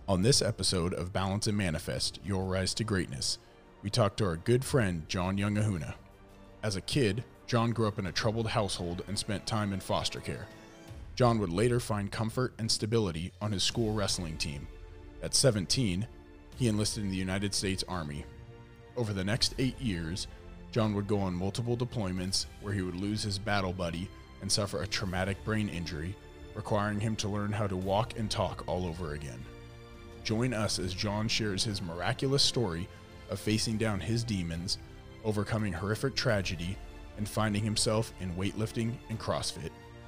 On this episode of Balance and Manifest, Your Rise to Greatness, we talk to our good friend, John Youngahuna. As a kid, John grew up in a troubled household and spent time in foster care. John would later find comfort and stability on his school wrestling team. At 17, he enlisted in the United States Army. Over the next 8 years, John would go on multiple deployments where he would lose his battle buddy and suffer a traumatic brain injury, requiring him to learn how to walk and talk all over again. Join us as John shares his miraculous story of facing down his demons, overcoming horrific tragedy, and finding himself in weightlifting and CrossFit.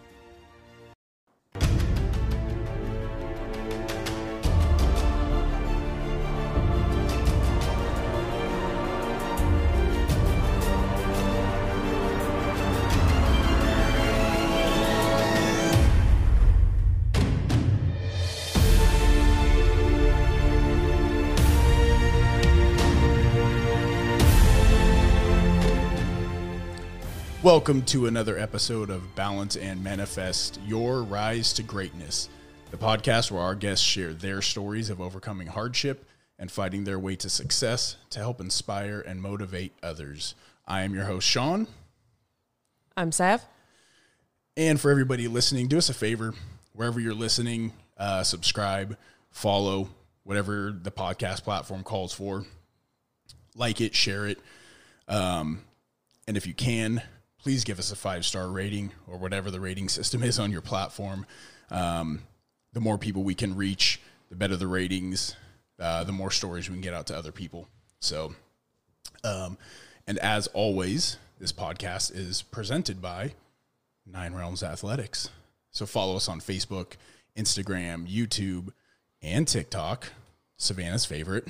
Welcome to another episode of Balance and Manifest, Your Rise to Greatness, the podcast where our guests share their stories of overcoming hardship and fighting their way to success to help inspire and motivate others. I am your host, Sean. I'm Sav. And for everybody listening, do us a favor, wherever you're listening, subscribe, follow, whatever the podcast platform calls for. Like it, share it, and if you can, please give us a 5-star rating or whatever the rating system is on your platform. The more people we can reach, the better the ratings, the more stories we can get out to other people. So, and as always, this podcast is presented by Nine Realms Athletics. So follow us on Facebook, Instagram, YouTube, and TikTok, Savannah's favorite.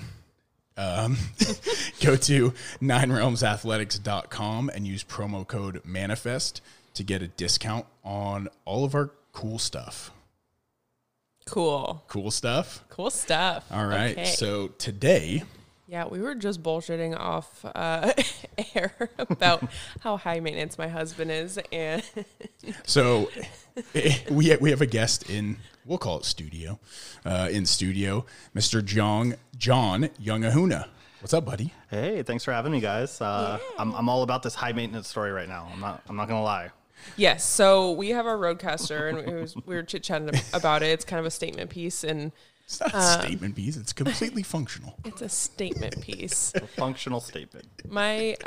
Go to ninerealmsathletics.com and use promo code MANIFEST to get a discount on all of our cool stuff. Cool stuff. All right. Okay. So today, Yeah, we were just bullshitting off air about how high maintenance my husband is, and so we have a guest in, we'll call it studio, Mr. John Youngahuna. What's up, buddy? Hey, thanks for having me, guys. I'm all about this high maintenance story right now. I'm not gonna lie. yes. So we have our Roadcaster, and we were chit chatting about it. It's kind of a statement piece, and It's not a statement piece. It's completely functional. it's a statement piece. A functional statement. My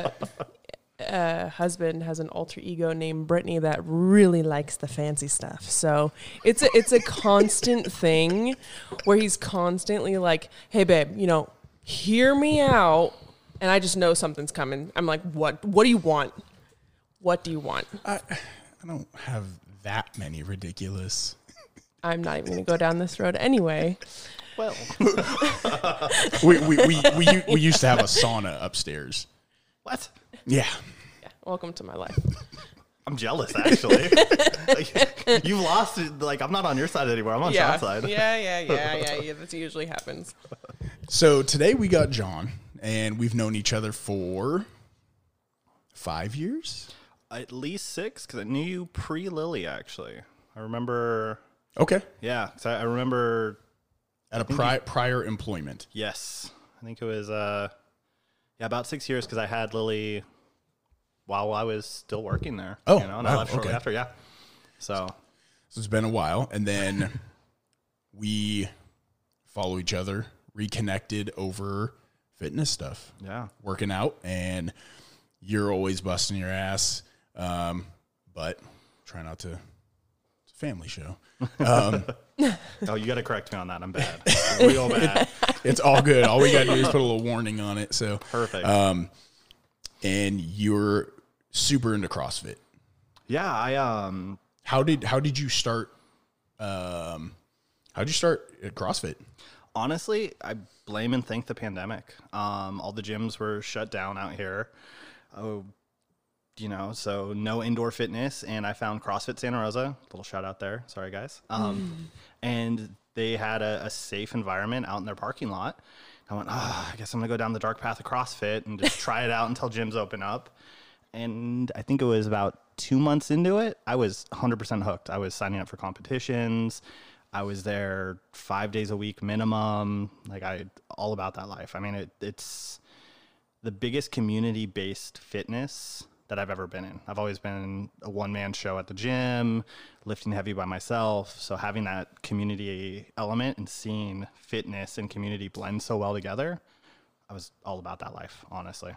husband has an alter ego named Brittany that really likes the fancy stuff. So it's a constant thing where he's constantly like, "Hey, babe, hear me out," and I just know something's coming. I'm like, "What? What do you want? What do you want?" I don't have that many ridiculous. I'm not even going to go down this road anyway. Well, We used to have a sauna upstairs. what? Yeah. Yeah, welcome to my life. I'm jealous, actually. You've lost it. Like, I'm not on your side anymore. I'm on Sean's side. Yeah. That usually happens. So today we got John, and we've known each other for 5 years. At least 6, because I knew you pre-Lily, actually. I remember. Okay. Yeah, 'cause I remember. At a prior employment. Yes, I think it was. About 6 years, because I had Lily while I was still working there. Oh, and I left shortly okay. after. Yeah. So it's been a while, and then we follow each other, reconnected over fitness stuff. yeah. Working out, and you're always busting your ass, but try not to. It's a family show. Oh, you got to correct me on that. I'm bad. Real bad. It's all good. All we got to do is put a little warning on it. So Perfect. And you're super into CrossFit. Yeah, How did you start? How did you start at CrossFit? honestly, I blame and thank the pandemic. All the gyms were shut down out here. Oh, so no indoor fitness, and I found CrossFit Santa Rosa. Little shout out there. Sorry, guys. And they had a safe environment out in their parking lot. I went, I guess I'm going to go down the dark path of CrossFit and just try it out until gyms open up. And I think it was about 2 months into it, I was 100% hooked. I was signing up for competitions. I was there 5 days a week minimum. Like all about that life. I mean, it's the biggest community-based fitness that I've ever been in. I've always been a one-man show at the gym, lifting heavy by myself. So having that community element and seeing fitness and community blend so well together, I was all about that life, honestly.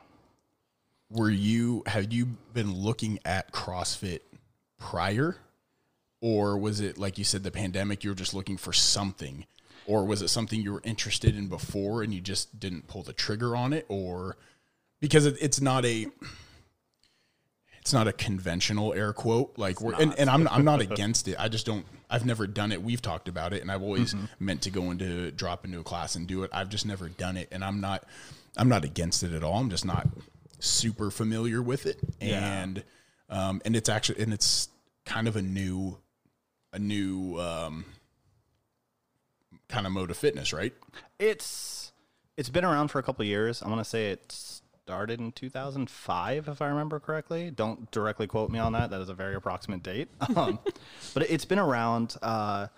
Have you been looking at CrossFit prior? Or was it, like you said, the pandemic, you were just looking for something? Or was it something you were interested in before and you just didn't pull the trigger on it? Or because it's not a conventional air quote. Like and I'm not against it. I just don't, I've never done it. We've talked about it and I've always meant to drop into a class and do it. I've just never done it. And I'm not against it at all. I'm just not super familiar with it. Yeah. And it's kind of a new kind of mode of fitness, right? It's been around for a couple of years. I want to say it started in 2005, if I remember correctly. Don't directly quote me on that. That is a very approximate date. But it's been around. I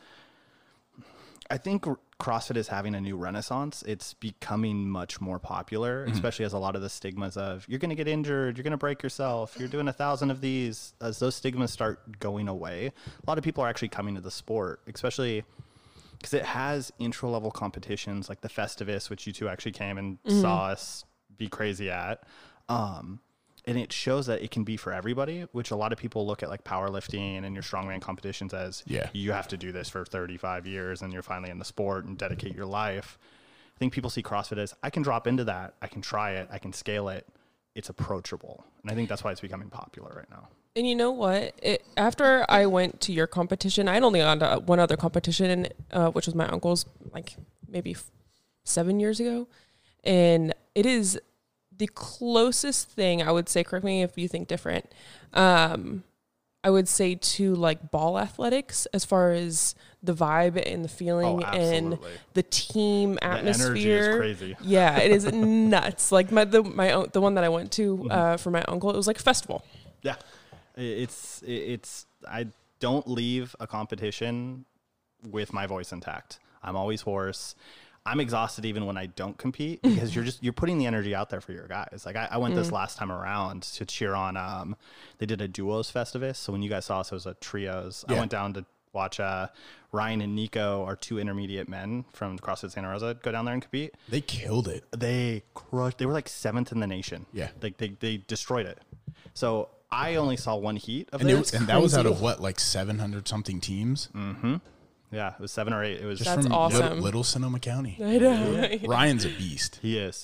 think CrossFit is having a new renaissance. It's becoming much more popular, especially as a lot of the stigmas of you're going to get injured, you're going to break yourself, you're doing 1,000 of these, as those stigmas start going away, a lot of people are actually coming to the sport, especially because it has intro level competitions like the Festivus, which you two actually came and saw us be crazy at. And it shows that it can be for everybody, which a lot of people look at like powerlifting and your strongman competitions as you have to do this for 35 years and you're finally in the sport and dedicate your life. I think people see CrossFit as I can drop into that. I can try it. I can scale it. It's approachable. And I think that's why it's becoming popular right now. And you know what? After I went to your competition, I'd only gone to one other competition, which was my uncle's, like maybe 7 years ago. And it is the closest thing I would say, correct me if you think different, I would say to like ball athletics as far as the vibe and the feeling and the team atmosphere. The energy is crazy. Yeah, it is nuts. Like the one that I went to for my uncle, it was like a festival. Yeah. It's I don't leave a competition with my voice intact. I'm always hoarse. I'm exhausted even when I don't compete because you're putting the energy out there for your guys. Like I went this last time around to cheer on, they did a duos Festivus. So when you guys saw us, it was a trios. Yeah. I went down to watch Ryan and Nico, our two intermediate men from CrossFit Santa Rosa, go down there and compete. They killed it. They crushed. They were like 7th in the nation. Yeah. Like they destroyed it. So I only saw one heat of it. And that was out of what, like 700 something teams? Mm-hmm. Yeah, it was 7 or 8. It was just from awesome. Little Sonoma County. I know. Ryan's a beast. He is.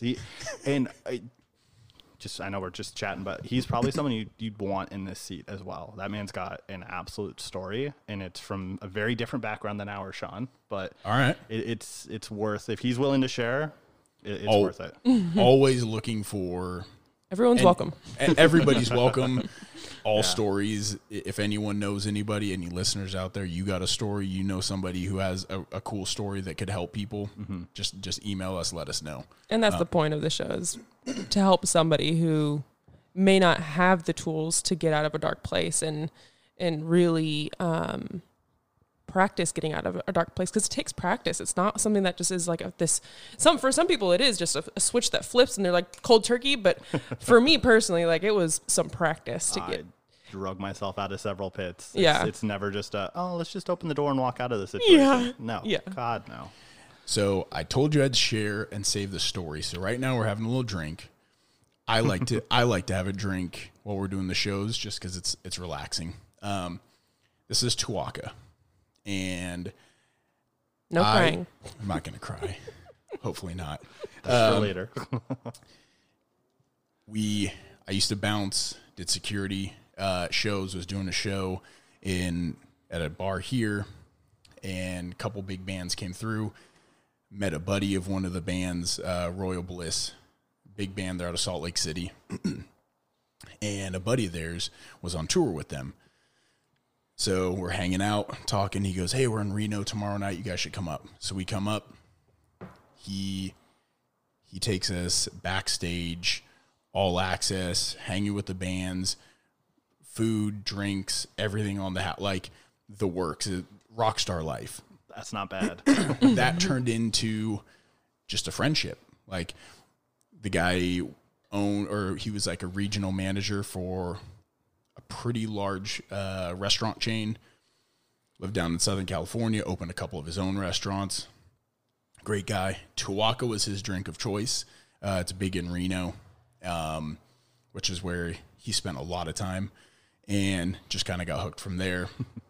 I know we're just chatting, but he's probably someone you'd want in this seat as well. That man's got an absolute story, and it's from a very different background than ours, Sean. But all right, it's worth, if he's willing to share, it's worth it. Always looking for. Everyone's welcome. Everybody's welcome. All stories. If anyone knows anybody, any listeners out there, you got a story, you know somebody who has a cool story that could help people, just email us, let us know. And that's the point of the show, is to help somebody who may not have the tools to get out of a dark place and really practice getting out of a dark place, because it takes practice. It's not something that just is like for some people it is just a switch that flips and they're like cold turkey, but for me personally, like, it was some practice to get. Drug myself out of several pits. It's never just let's just open the door and walk out of the situation. God no. So I told you I'd share and save the story. So right now we're having a little drink. I like to have a drink while we're doing the shows just because it's relaxing. This is Tuaca. And no crying. I'm not going to cry. Hopefully not. That's for later. I used to bounce, did security shows, was doing a show at a bar here, and a couple big bands came through. Met a buddy of one of the bands, Royal Bliss, big band. They're out of Salt Lake City. And a buddy of theirs was on tour with them. So we're hanging out, talking. He goes, "Hey, we're in Reno tomorrow night. You guys should come up." So we come up. He takes us backstage, all access, hanging with the bands, food, drinks, everything on the like the works, rock star life. That's not bad. That turned into just a friendship. Like the guy he was like a regional manager for a pretty large restaurant chain, lived down in Southern California, opened a couple of his own restaurants. Great guy. Tuaca was his drink of choice. It's big in Reno, which is where he spent a lot of time, and just kind of got hooked from there.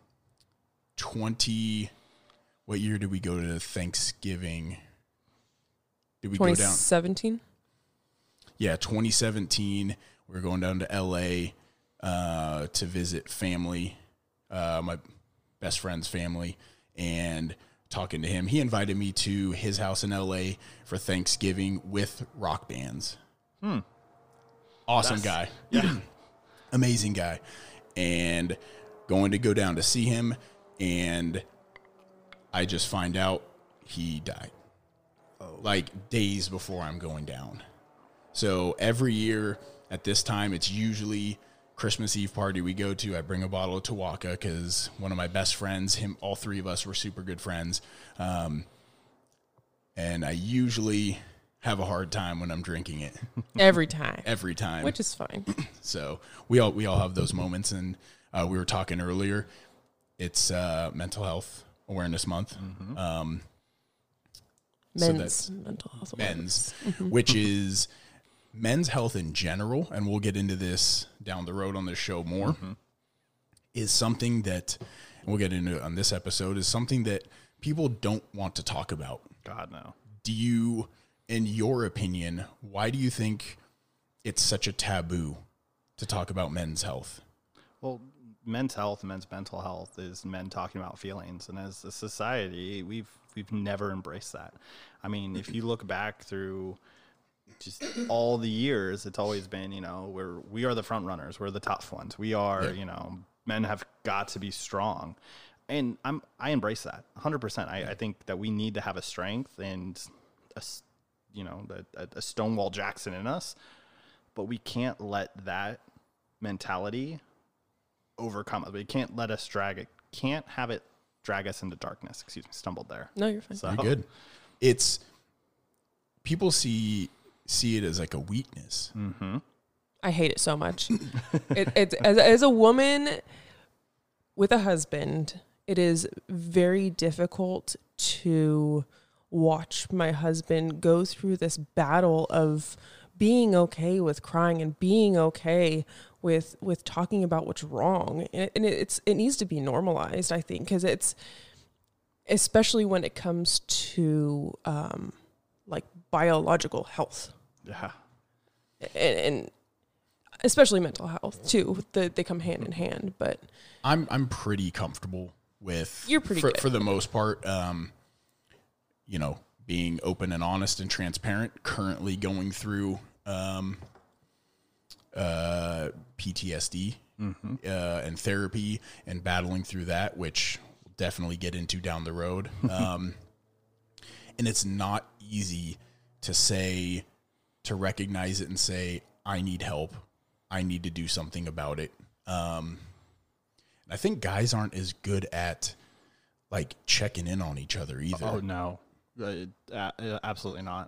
What year did we go to Thanksgiving? Did we go down? 2017? Yeah, 2017. We were going down to LA to visit family, my best friend's family, and talking to him. He invited me to his house in LA for Thanksgiving with rock bands. Awesome guy. Yeah. Amazing guy. And going to go down to see him, and I just find out he died. Like days before I'm going down. So every year at this time, it's usually Christmas Eve party we go to. I bring a bottle of Tuaca because one of my best friends, all three of us were super good friends. And I usually have a hard time when I'm drinking it. Every time. Every time. Which is fine. So we all have those moments. And we were talking earlier, it's Mental Health Awareness Month. Men's mental health awareness. Which is men's health in general, and we'll get into this down the road on this show more, is something that, and we'll get into it on this episode, is something that people don't want to talk about. God, no. Do you, in your opinion, why do you think it's such a taboo to talk about men's health? Well, men's health and men's mental health is men talking about feelings, and as a society, we've never embraced that. I mean, if you look back through just all the years, it's always been, we are the front runners, we're the tough ones. We are, men have got to be strong, and I embrace that 100%. I think that we need to have a strength and a Stonewall Jackson in us, but we can't let that mentality overcome us. We can't let us can't have it drag us into darkness. Excuse me, stumbled there. No, you're fine. So, You're good. It's, people see it as like a weakness. I hate it so much. As a woman with a husband, it is very difficult to watch my husband go through this battle of being okay with crying and being okay with talking about what's wrong. And it needs to be normalized, I think, because it's, especially when it comes to like biological health. Yeah. And especially mental health too. They come hand in hand, but I'm pretty comfortable with, You're pretty good. for the most part, being open and honest and transparent, currently going through PTSD and therapy and battling through that, which we'll definitely get into down the road. And it's not easy to recognize it and say, I need help. I need to do something about it. And I think guys aren't as good at like checking in on each other either. Oh no, absolutely not.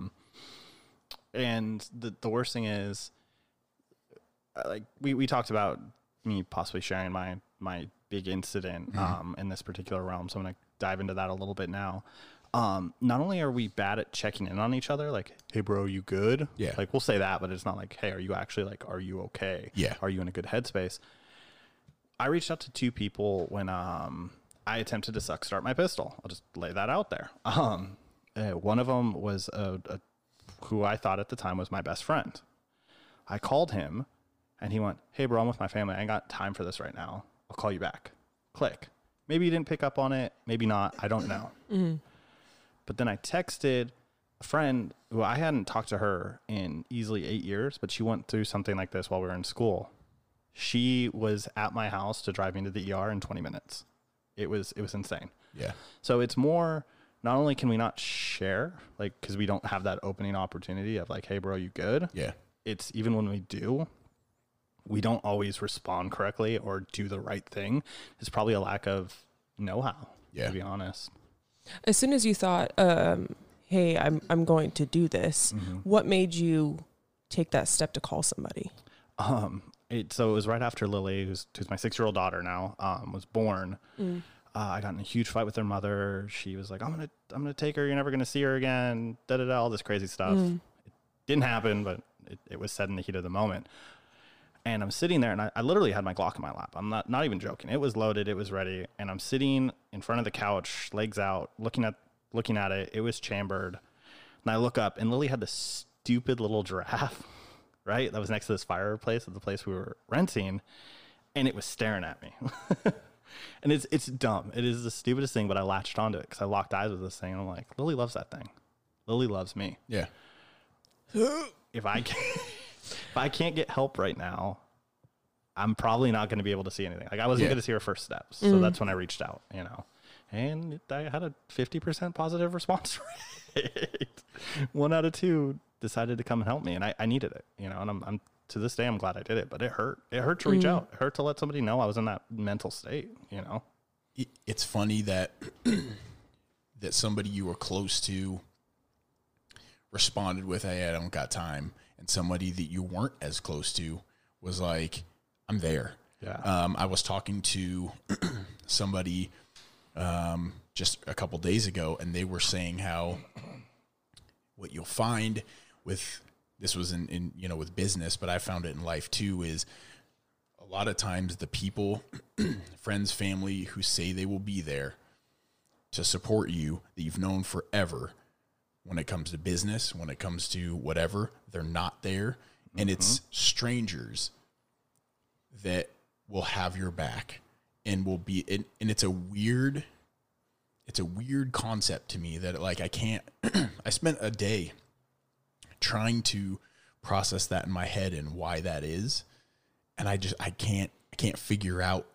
And the worst thing is, like we talked about me possibly sharing my big incident in this particular realm. So I'm gonna dive into that a little bit now. Not only are we bad at checking in on each other, like, hey bro, you good? Yeah. Like we'll say that, but it's not like, hey, are you actually like, are you okay? Yeah. Are you in a good headspace? I reached out to two people when I attempted to start my pistol. I'll just lay that out there. One of them was who I thought at the time was my best friend. I called him and he went, hey bro, I'm with my family. I ain't got time for this right now. I'll call you back. Click. Maybe he didn't pick up on it. Maybe not. I don't know. But then I texted a friend who I hadn't talked to her in easily 8 years, but she went through something like this while we were in school. She was at my house to drive me to the ER in 20 minutes. It was insane. Yeah. So it's more, not only can we not share, like, because we don't have that opening opportunity of like, hey bro, you good? Yeah. It's even when we do, we don't always respond correctly or do the right thing. It's probably a lack of know-how, Yeah. to be honest. As soon as you thought, hey, I'm going to do this, what made you take that step to call somebody? So it was right after Lily, who's my 6-year-old daughter now, was born. I got in a huge fight with her mother. She was like, I'm gonna take her. You're never gonna see her again. All this crazy stuff. It didn't happen, but it was said in the heat of the moment. And I'm sitting there, and I literally had my Glock in my lap. I'm not even joking. It was loaded. It was ready. And I'm sitting in front of the couch, legs out, looking at it. It was chambered. And I look up, and Lily had this stupid little giraffe, right? That was next to this fireplace at the place we were renting. And it was staring at me. And it's dumb. It is the stupidest thing, but I latched onto it because I locked eyes with this thing. And I'm like, Lily loves that thing. Lily loves me. Yeah. If I can't get help right now, I'm probably not going to be able to see anything. Like I wasn't going to see her first steps. So that's when I reached out, and I had a 50% positive response rate. 1 out of 2 decided to come and help me, and I needed it, and I'm to this day, I'm glad I did it, but it hurt. It hurt to reach out. It hurt to let somebody know I was in that mental state, It's funny that that somebody you were close to responded with, hey, I don't got time. And somebody that you weren't as close to was like, I'm there. Yeah. I was talking to somebody just a couple days ago, and they were saying how what you'll find with, this was in with business, but I found it in life too, is a lot of times the people, friends, family who say they will be there to support you that you've known forever, when it comes to business, when it comes to whatever, they're not there. And it's strangers that will have your back and will be, and it's a weird concept to me that like, I can't, I spent a day trying to process that in my head and why that is. And I can't figure out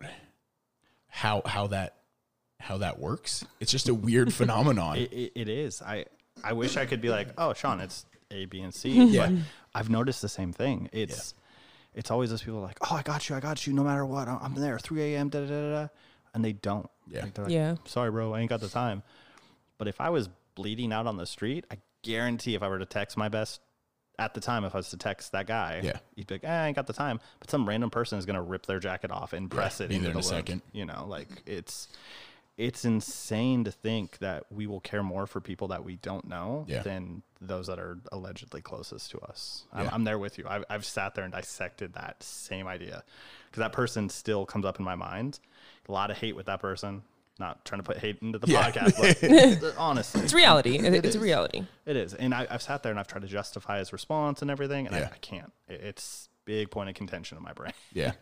how that works. It's just a weird phenomenon. It is. I wish I could be like, oh, Sean, it's A, B, and C. But I've noticed the same thing. It's always those people like, oh, I got you, no matter what. I'm there, 3 a.m., da-da-da-da. And they don't. Yeah. Like, they're like, sorry, bro, I ain't got the time. But if I was bleeding out on the street, I guarantee if I were to text my best at the time, if I was to text that guy, he'd be like, I ain't got the time. But some random person is going to rip their jacket off and press it into the wound. Second. Like it's insane to think that we will care more for people that we don't know than those that are allegedly closest to us. I'm there with you. I've sat there and dissected that same idea because that person still comes up in my mind. A lot of hate with that person. Not trying to put hate into the podcast, but honestly. It's reality. It's a reality. It is. And I've sat there and I've tried to justify his response and everything, and I can't. It's big point of contention in my brain. Yeah.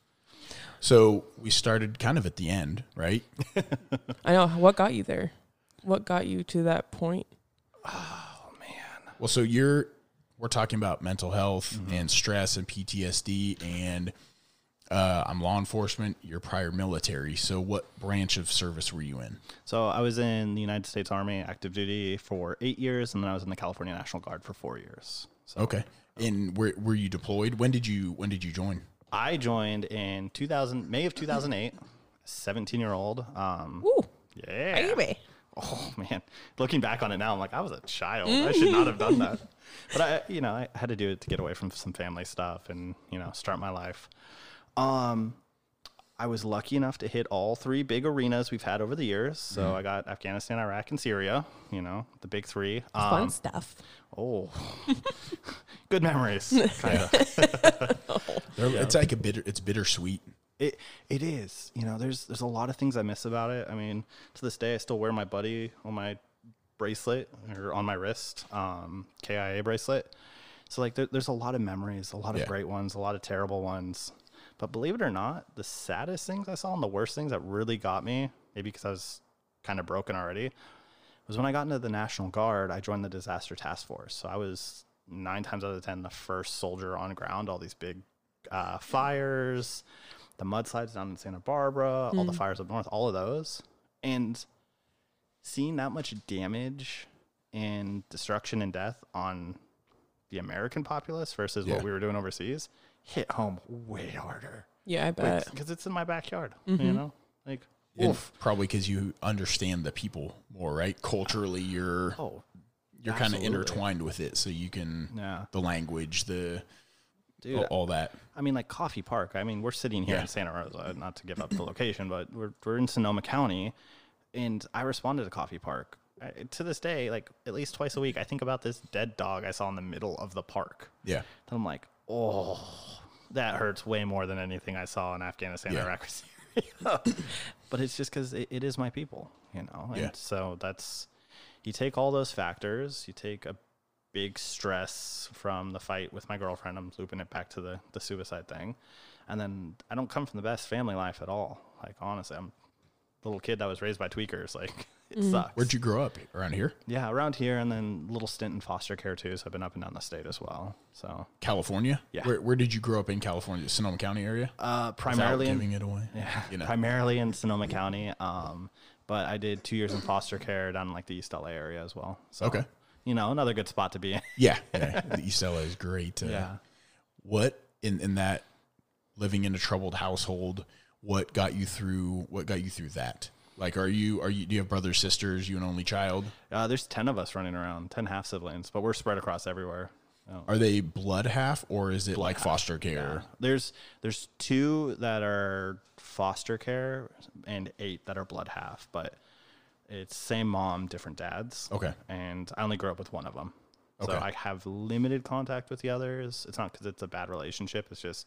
So we started kind of at the end, right? I know. What got you there? What got you to that point? Oh, man. Well, so we're talking about mental health and stress and PTSD, and I'm law enforcement. You're prior military. So what branch of service were you in? So I was in the United States Army active duty for 8 years, and then I was in the California National Guard for 4 years. So, okay. And were you deployed? When did you join? I joined in May of 2008, 17-year-old. Ooh. Yeah. Baby. Oh man. Looking back on it now, I'm like, I was a child. I should not have done that. But I had to do it to get away from some family stuff and, start my life. I was lucky enough to hit all 3 big arenas we've had over the years. So I got Afghanistan, Iraq, and Syria, the big 3. Fun stuff. Oh, good memories. Kind of. It's like it's bittersweet. It is. There's a lot of things I miss about it. I mean, to this day, I still wear my buddy on my bracelet or on my wrist, KIA bracelet. So like, there's a lot of memories, a lot of great ones, a lot of terrible ones. But believe it or not, the saddest things I saw and the worst things that really got me, maybe because I was kind of broken already, was when I got into the National Guard. I joined the Disaster Task Force. So I was 9 times out of 10 the first soldier on ground. All these big fires, the mudslides down in Santa Barbara, all the fires up north, all of those. And seeing that much damage and destruction and death on the American populace versus what we were doing overseas hit home way harder. Yeah, I bet. Because it's in my backyard, Like, And probably because you understand the people more, right? Culturally, you're kind of absolutely. intertwined with it, so you can the language, all that. I mean, like Coffee Park. I mean, we're sitting here in Santa Rosa, not to give up the location, but we're in Sonoma County, and I responded to Coffee Park. To this day, like at least twice a week, I think about this dead dog I saw in the middle of the park. Yeah. And I'm like, oh, that hurts way more than anything I saw in Afghanistan, Iraq, or Syria. But it's just because it is my people, you know? And so you take all those factors, you take a big stress from the fight with my girlfriend. I'm looping it back to the suicide thing. And then I don't come from the best family life at all. Like, honestly, I'm a little kid that was raised by tweakers. Like, it sucks. Where'd you grow up? Around here? Yeah, around here, and then a little stint in foster care, too. So I've been up and down the state as well. So California? Yeah. Where did you grow up in California? Sonoma County area? Primarily Without giving it away. Yeah, you know. primarily in Sonoma County. But I did 2 years in foster care down in like the East LA area as well. So, Okay. you know, another good spot to be in. Yeah. The East LA is great. What in that living in a troubled household? What got you through that? Like, do you have brothers, sisters? You an only child? There's 10 of us running around, 10 half siblings, but we're spread across everywhere. Oh. Are they blood half, or is it blood like half. Foster care? Yeah. There's 2 that are foster care and 8 that are blood half, but it's same mom, different dads. Okay. And I only grew up with one of them. Okay. So I have limited contact with the others. It's not because it's a bad relationship. It's just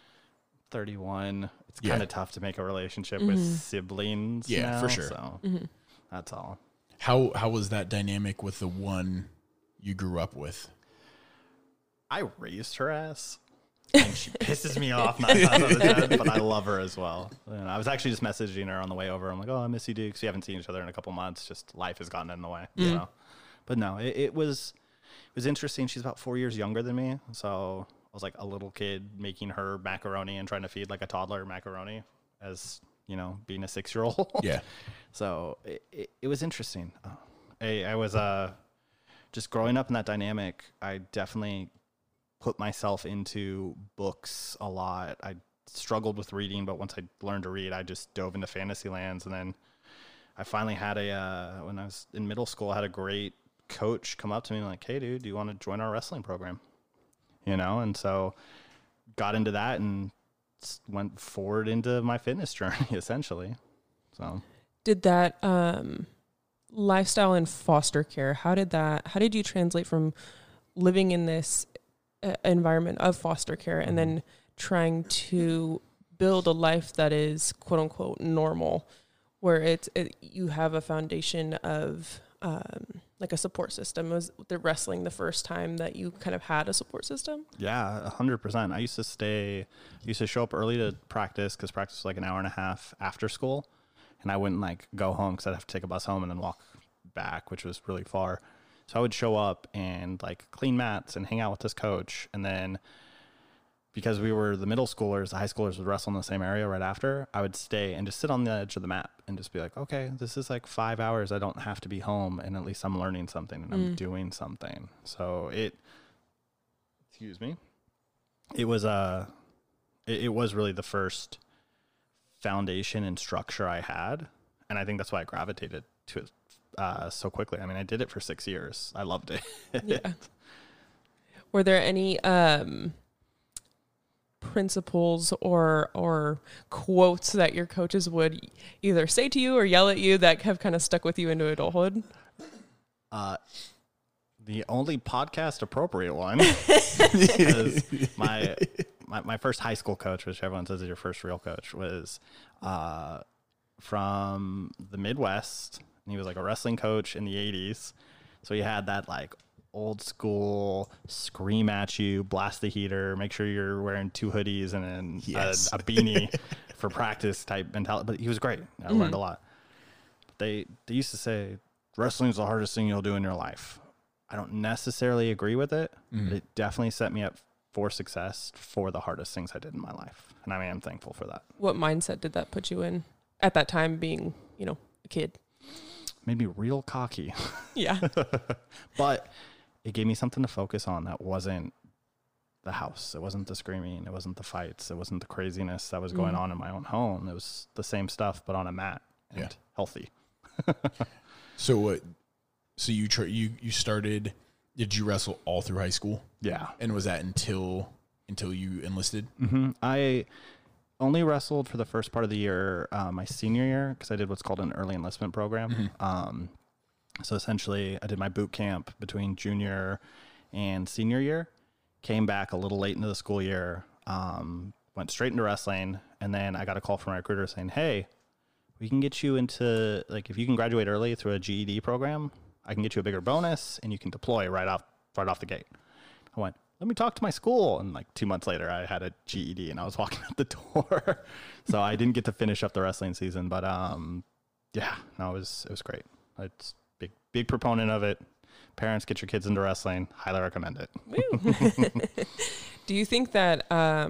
31. It's kind of tough to make a relationship with siblings. Yeah, now, for sure. So that's all. How was that dynamic with the one you grew up with? I raised her ass. And she pisses me off 9 times out of 10, but I love her as well. And I was actually just messaging her on the way over. I'm like, oh, I miss you, dude, because we haven't seen each other in a couple months. Just life has gotten in the way, you know. But no, it was interesting. She's about 4 years younger than me, so I was like a little kid making her macaroni and trying to feed like a toddler macaroni, as you know, being a 6-year-old. Yeah. So it was interesting. I was just growing up in that dynamic. I definitely put myself into books a lot. I struggled with reading, but once I learned to read, I just dove into fantasy lands. And then I finally had when I was in middle school, I had a great coach come up to me and like, hey dude, do you want to join our wrestling program? You know? And so got into that and went forward into my fitness journey essentially. So did that, lifestyle in foster care, how did you translate from living in this environment of foster care and then trying to build a life that is quote unquote normal, where you have a foundation of like a support system? Was the wrestling the first time that you kind of had a support system? Yeah, 100%. I used to show up early to practice because practice was like an hour and a half after school, and I wouldn't like go home because I'd have to take a bus home and then walk back, which was really far. So I would show up and like clean mats and hang out with this coach. And then because we were the middle schoolers, the high schoolers would wrestle in the same area right after, I would stay and just sit on the edge of the mat and just be like, okay, this is like 5 hours. I don't have to be home. And at least I'm learning something and I'm doing something. So it was it was really the first foundation and structure I had. And I think that's why I gravitated to it so quickly. I mean, I did it for 6 years. I loved it. Yeah. Were there any principles or quotes that your coaches would either say to you or yell at you that have kind of stuck with you into adulthood? The only podcast appropriate one is my first high school coach, which everyone says is your first real coach, was from the Midwest. And he was like a wrestling coach in the 80s. So he had that like old school scream at you, blast the heater, make sure you're wearing 2 hoodies and then a beanie for practice type mentality. But he was great. I learned a lot. They used to say, wrestling's the hardest thing you'll do in your life. I don't necessarily agree with it, but it definitely set me up for success for the hardest things I did in my life. And I am thankful for that. What mindset did that put you in at that time, being, you know, a kid? Made me real cocky. Yeah. But it gave me something to focus on that wasn't the house. It wasn't the screaming. It wasn't the fights. It wasn't the craziness that was going on in my own home. It was the same stuff, but on a mat. and healthy. So, so you started? Did you wrestle all through high school? Yeah. And was that until you enlisted? I only wrestled for the first part of the year, my senior year, because I did what's called an early enlistment program. So essentially, I did my boot camp between junior and senior year, came back a little late into the school year, went straight into wrestling, and then I got a call from my recruiter saying, hey, we can get you into, like, if you can graduate early through a GED program, I can get you a bigger bonus, and you can deploy right off the gate. I went, let me talk to my school. And like 2 months later, I had a GED and I was walking out the door. So I didn't get to finish up the wrestling season, but yeah, no, it was great. It's big proponent of it. Parents, get your kids into wrestling. Highly recommend it. Do you think that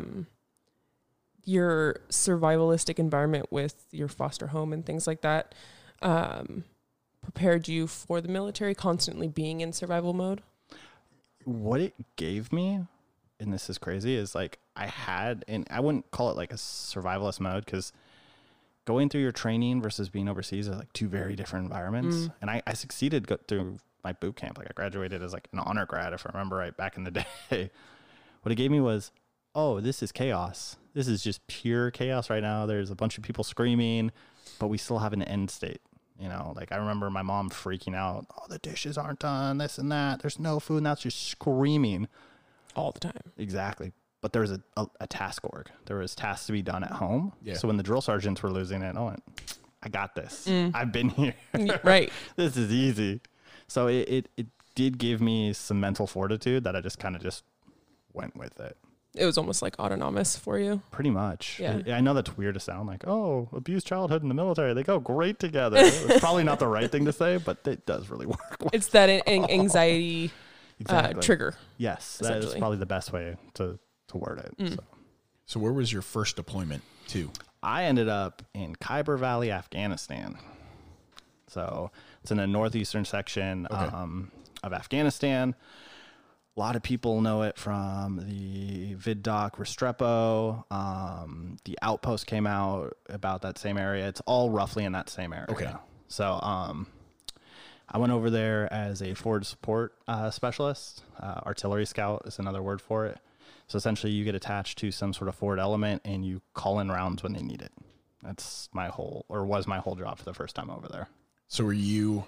your survivalistic environment with your foster home and things like that prepared you for the military, constantly being in survival mode? What it gave me, and this is crazy, is like and I wouldn't call it like a survivalist mode, because going through your training versus being overseas are like two very different environments. And I succeeded through my boot camp. Like I graduated as like an honor grad, if I remember right, back in the day. What it gave me was, oh, this is chaos. This is just pure chaos right now. There's a bunch of people screaming, but we still have an end state. You know, like I remember my mom freaking out. Oh, the dishes aren't done, this and that. There's no food. And that's just screaming All the time. Exactly. But there was a task org. There was tasks to be done at home. Yeah. So when the drill sergeants were losing it, I got this. I've been here. Right. This is easy. So it did give me some mental fortitude that I just kind of just went with it. It was almost like autonomous for you. Pretty much. Yeah. I know that's weird to sound like, oh, abused childhood and the military, they go great together. It's probably not the right thing to say, but it does really work. It's that anxiety Exactly. trigger. Yes, that is essentially. probably the best way to word it. So where was your first deployment to? I ended up in Khyber Valley, Afghanistan. So it's in the northeastern section of Afghanistan. A lot of people know it from the vid doc Restrepo. The Outpost came out about that same area. It's all roughly in that same area. Okay. So I went over there as a forward support specialist. Artillery scout is another word for it. So essentially you get attached to some sort of forward element and you call in rounds when they need it. That's was my whole job for the first time over there. So are you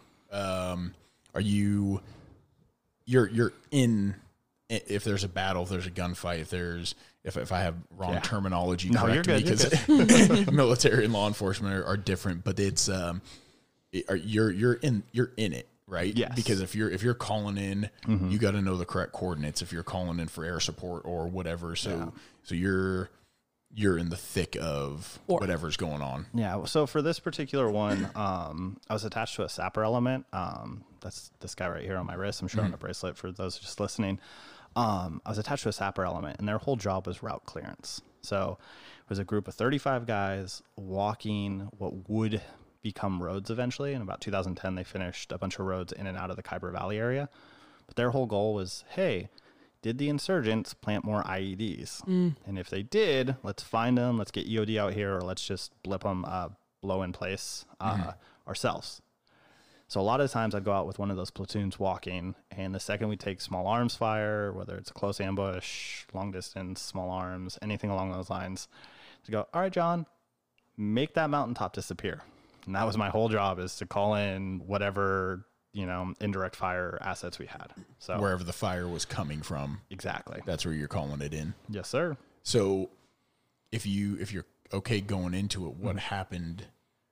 you're in, if there's a battle, if there's a gunfight, if I have wrong terminology, No, correct you're me, good, because military and law enforcement are different, but it's you're in it, right? Yes. Because if you're calling in, you got to know the correct coordinates if you're calling in for air support or whatever. So you're in the thick of whatever's going on. Yeah. So for this particular one, I was attached to a sapper element. That's this guy right here on my wrist. I'm showing a bracelet for those just listening. I was attached to a sapper element, and their whole job was route clearance. So it was a group of 35 guys walking what would become roads eventually. In about 2010, they finished a bunch of roads in and out of the Khyber Valley area. But their whole goal was, hey, did the insurgents plant more IEDs? And if they did, let's find them, let's get EOD out here, or let's just blip them, blow in place ourselves. So a lot of times I'd go out with one of those platoons walking, and the second we take small arms fire, whether it's a close ambush, long distance, small arms, anything along those lines, to go, all right, John, make that mountaintop disappear. And that was my whole job, is to call in whatever, indirect fire assets we had. So Wherever the fire was coming from, exactly. that's where you're calling it in. Yes, sir. So if you're okay going into it, what happened?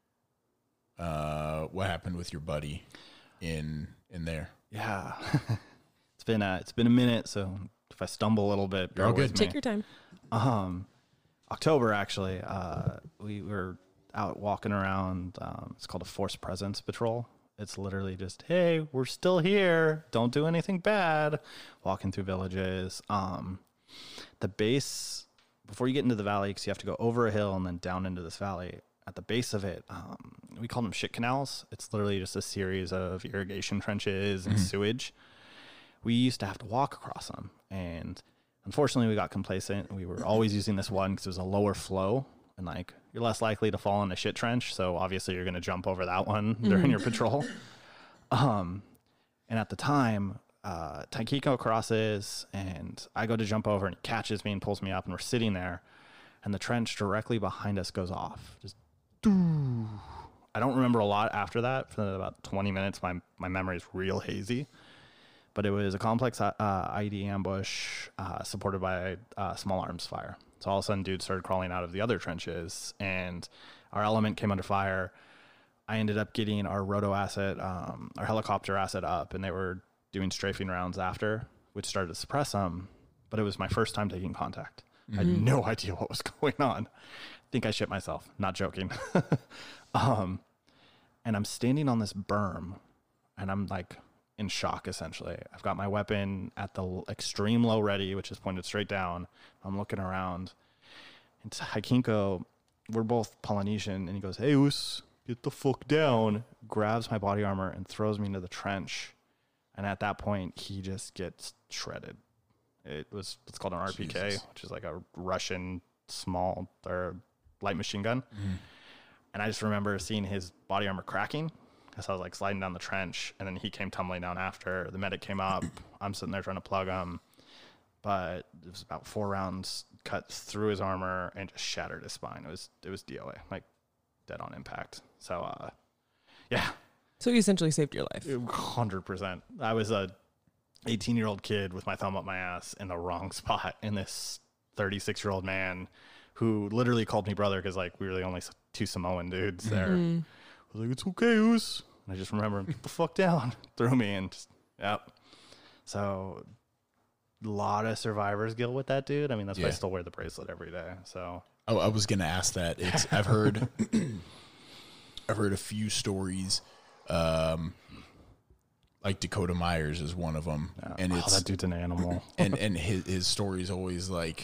What happened with your buddy in there? Yeah. It's been a minute, so if I stumble a little bit, You're all good. Take your time. October, actually, we were out walking around. It's called a force presence patrol. It's literally just, hey, we're still here. Don't do anything bad. Walking through villages. The base, before you get into the valley, because you have to go over a hill and then down into this valley, at the base of it, we call them shit canals. It's literally just a series of irrigation trenches and sewage. We used to have to walk across them. And unfortunately, we got complacent. We were always using this one because it was a lower flow. and like you're less likely to fall in a shit trench. So obviously you're going to jump over that one during your patrol. And at the time, Taikiko crosses, and I go to jump over, and he catches me and pulls me up, and we're sitting there, and the trench directly behind us goes off. Just doo. I don't remember a lot after that. For about 20 minutes, my memory is real hazy. But it was a complex IED ambush supported by small arms fire. So all of a sudden, dudes started crawling out of the other trenches, and our element came under fire. I ended up getting our roto asset, our helicopter asset up, and they were doing strafing rounds after, which started to suppress them. But it was my first time taking contact. I had no idea what was going on. I think I shit myself. Not joking. And I'm standing on this berm, and I'm like in shock, essentially. I've got my weapon at the extreme low ready, which is pointed straight down. I'm looking around. And Haikinko, we're both Polynesian, and he goes, "Hey, Us, get the fuck down," grabs my body armor and throws me into the trench. And at that point, he just gets shredded. It's called an RPK, Jesus. which is like a Russian small or light machine gun. And I just remember seeing his body armor cracking as I was like sliding down the trench, and then he came tumbling down after. The medic came up. I'm sitting there trying to plug him, but it was about 4 rounds cut through his armor and just shattered his spine. It was DOA, like dead on impact. So yeah, So you essentially saved your life. 100%. I was a 18-year-old kid with my thumb up my ass in the wrong spot, and this 36-year-old man who literally called me brother because like we were the only 2 Samoan dudes there. I was like, "It's okay, Us." And I just remember him, "Get the fuck down," threw me in. Yep. So a lot of survivor's guilt with that dude. I mean, that's why I still wear the bracelet every day. So I was gonna ask that. I've heard a few stories. Like Dakota Myers is one of them, and it's that dude's an animal. and his story is always like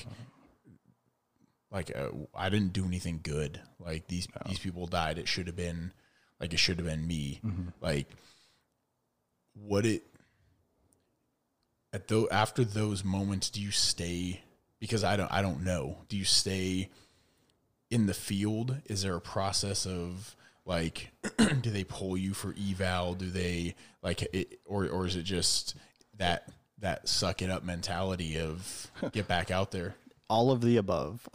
I didn't do anything good. Like these people died. It should have been me. Like after those moments, do you stay? Because I don't know. Do you stay in the field? Is there a process of like, do they pull you for eval? Do they like it, or is it just that suck it up mentality of get back out there? All of the above.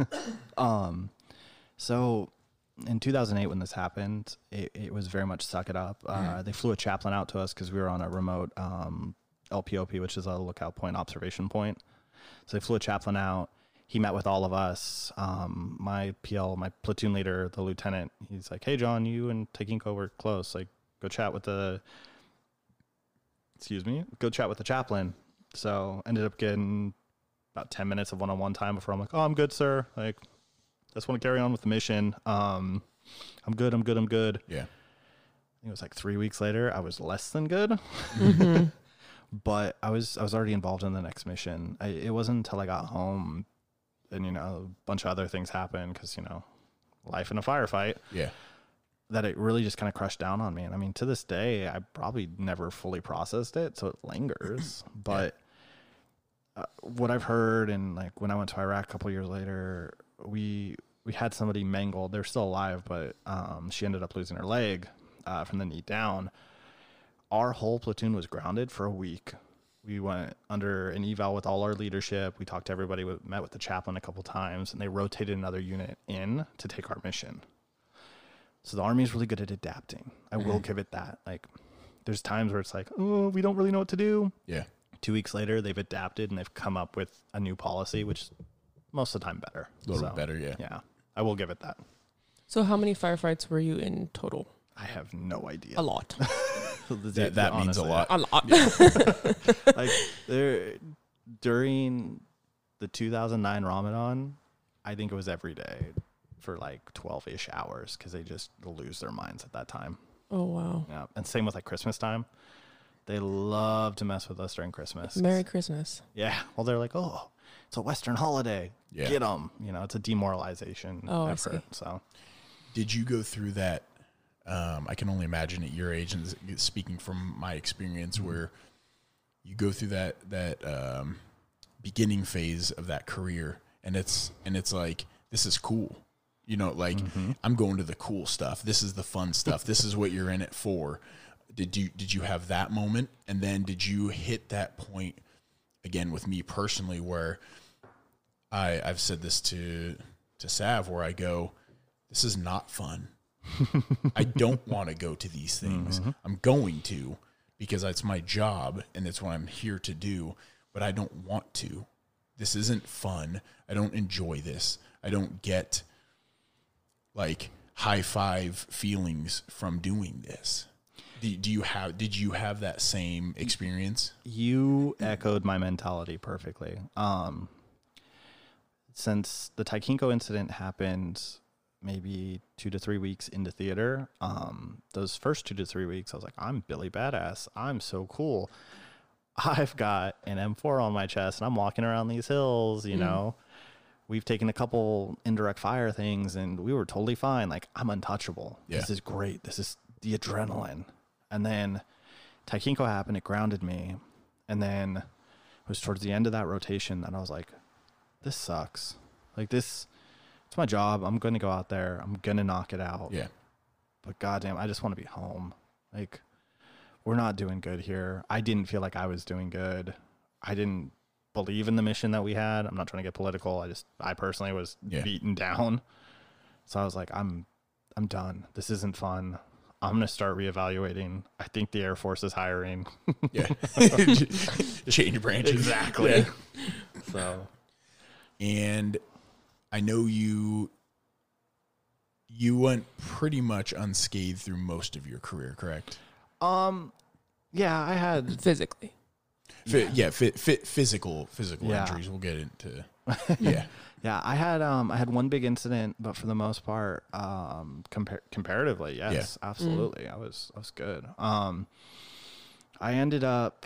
So in 2008, when this happened, it was very much suck it up. They flew a chaplain out to us because we were on a remote LPOP, which is a lookout point, observation point. So they flew a chaplain out. He met with all of us. My PL, my platoon leader, the lieutenant, he's like, "Hey, John, you and Takinko were close. Like, go chat with the chaplain." So ended up getting about 10 minutes of one-on-one time before I'm like, "Oh, I'm good, sir. Like, just want to carry on with the mission. I'm good. Yeah. I think it was like 3 weeks later, I was less than good. But I was already involved in the next mission. It wasn't until I got home and, a bunch of other things happened because, life in a firefight. Yeah. That it really just kind of crushed down on me. And I mean, to this day, I probably never fully processed it, so it lingers. But what I've heard, and like when I went to Iraq a couple years later, we had somebody mangled. They're still alive, but she ended up losing her leg from the knee down. Our whole platoon was grounded for a week. We went under an eval with all our leadership. We talked to everybody. We met with the chaplain a couple times, and they rotated another unit in to take our mission. So the Army is really good at adapting. I will give it that. Like, there's times where it's like, "Oh, we don't really know what to do." Yeah. 2 weeks later, they've adapted and they've come up with a new policy, which is most of the time better. A little bit better, yeah. Yeah, I will give it that. So how many firefights were you in total? I have no idea. A lot. That means a lot. A lot. Like during the 2009 Ramadan, I think it was every day for like 12-ish hours because they just lose their minds at that time. Oh, wow. Yeah, and same with like Christmas time. They love to mess with us during Christmas. Merry Christmas. Yeah. Well, they're like, "Oh, it's a Western holiday. Yeah. Get them." It's a demoralization I effort. see. So, Did you go through that? I can only imagine at your age, and speaking from my experience, where you go through that beginning phase of that career, and it's like, this is cool. You know, like I'm going to the cool stuff. This is the fun stuff. This is what you're in it for. Did you have that moment? And then did you hit that point again with me personally where I've said this to Sav where I go, this is not fun. I don't want to go to these things. I'm going to because it's my job and it's what I'm here to do, but I don't want to. This isn't fun. I don't enjoy this. I don't get like high five feelings from doing this. Did you have that same experience? You echoed my mentality perfectly. Since the Taikinko incident happened maybe 2 to 3 weeks into theater, those first 2 to 3 weeks, I was like, I'm Billy Badass. I'm so cool. I've got an M4 on my chest and I'm walking around these hills, you know. We've taken a couple indirect fire things and we were totally fine. Like, I'm untouchable. Yeah. This is great. This is the adrenaline. And then Taikinko happened. It grounded me. And then it was towards the end of that rotation that I was like, this sucks. Like, it's my job. I'm going to go out there. I'm going to knock it out. Yeah. But goddamn, I just want to be home. Like, we're not doing good here. I didn't feel like I was doing good. I didn't believe in the mission that we had. I'm not trying to get political. I personally was beaten down. So I was like, I'm done. This isn't fun. I'm going to start reevaluating. I think the Air Force is hiring. Yeah. Change branches. Exactly. Yeah. So, and I know you went pretty much unscathed through most of your career, correct? yeah, I had Physically. Physical Yeah. injuries. We'll get into. Yeah. Yeah, I had one big incident, but for the most part, comparatively, yes, absolutely, I was good. I ended up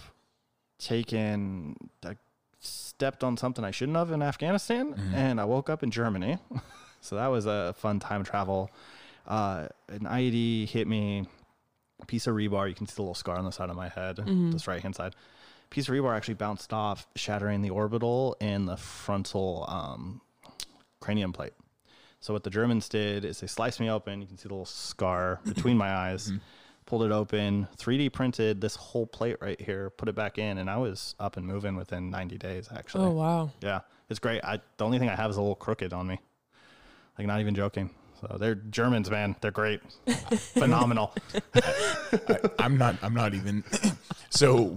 stepped on something I shouldn't have in Afghanistan, and I woke up in Germany. So that was a fun time travel. An IED hit me, a piece of rebar. You can see the little scar on the side of my head, this right hand side. Piece of rebar actually bounced off, shattering the orbital and the frontal cranium plate. So what the Germans did is they sliced me open. You can see the little scar between my eyes. Pulled it open, 3D printed this whole plate right here, put it back in, and I was up and moving within 90 days, actually. Oh, wow. Yeah, it's great. The only thing I have is a little crooked on me. Like, not even joking. So they're Germans, man. They're great. Phenomenal. I'm not even. So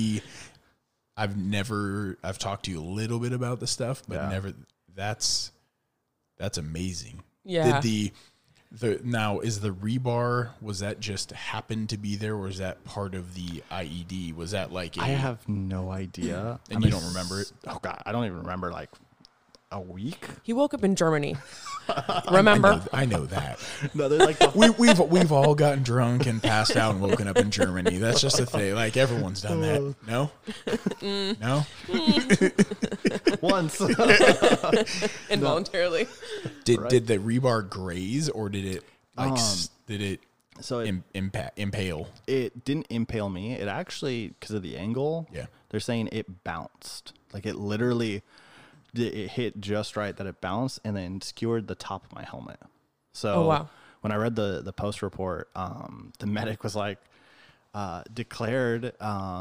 I've talked to you a little bit about the stuff, but never. That's amazing. Yeah. Now is the rebar, was that just happened to be there, or was that part of the IED? Was that like I have no idea. And you don't remember it? Oh God, I don't even remember like a week. He woke up in Germany. Remember? I know that. No, they're like we've all gotten drunk and passed out and woken up in Germany. That's just a thing. Like, everyone's done that. No? No? once. Involuntarily. Did the rebar graze, or did it impale? It didn't impale me. It actually, because of the angle, they're saying it bounced. Like, it literally, it hit just right that it bounced and then skewered the top of my helmet. So when I read the post report, the medic was like, declared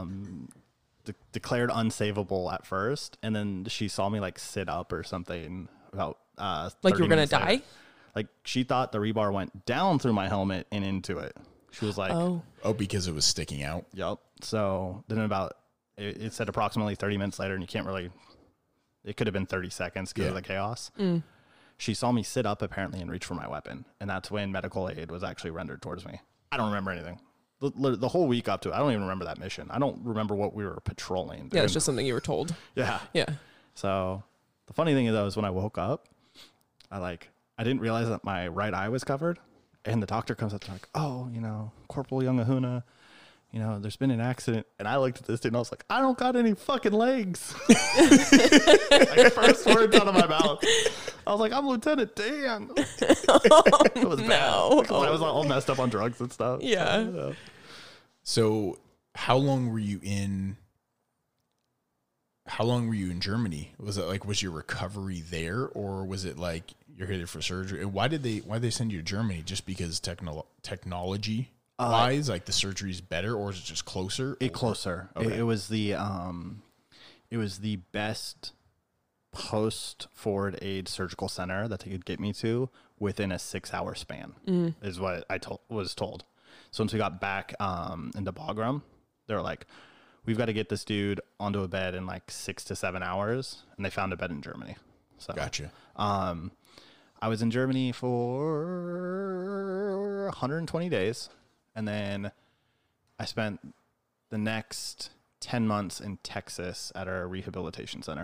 unsavable at first, and then she saw me like sit up or something about like you were gonna die later. Like, she thought the rebar went down through my helmet and into it. She was like, oh, because it was sticking out. Yep. So then it said approximately 30 minutes later, and you can't really, it could have been 30 seconds because of the chaos. She saw me sit up apparently and reach for my weapon, and that's when medical aid was actually rendered towards me. I don't remember anything. The whole week up to it, I don't even remember that mission. I don't remember what we were patrolling. Yeah, it's just something you were told. Yeah. Yeah. So the funny thing is, though, is when I woke up, I didn't realize that my right eye was covered, and the doctor comes up to like, oh, Corporal Youngahuna, there's been an accident. And I looked at this dude and I was like, I don't got any fucking legs. Like, first words out of my mouth. I was like, I'm Lieutenant Dan. It was bad. I was all messed up on drugs and stuff. Yeah. So how long were you in how long were you in Germany? Was it like, was your recovery there, or was it like you're headed for surgery? And why did they send you to Germany? Just because technology wise, like the surgery's better, or is it just closer? Closer. Okay. It was the best post forward aid surgical center that they could get me to within a 6-hour span, is what I was told. So once we got back into Bagram, they were like, we've got to get this dude onto a bed in like 6 to 7 hours. And they found a bed in Germany. So Gotcha. I was in Germany for 120 days. And then I spent the next 10 months in Texas at our rehabilitation center.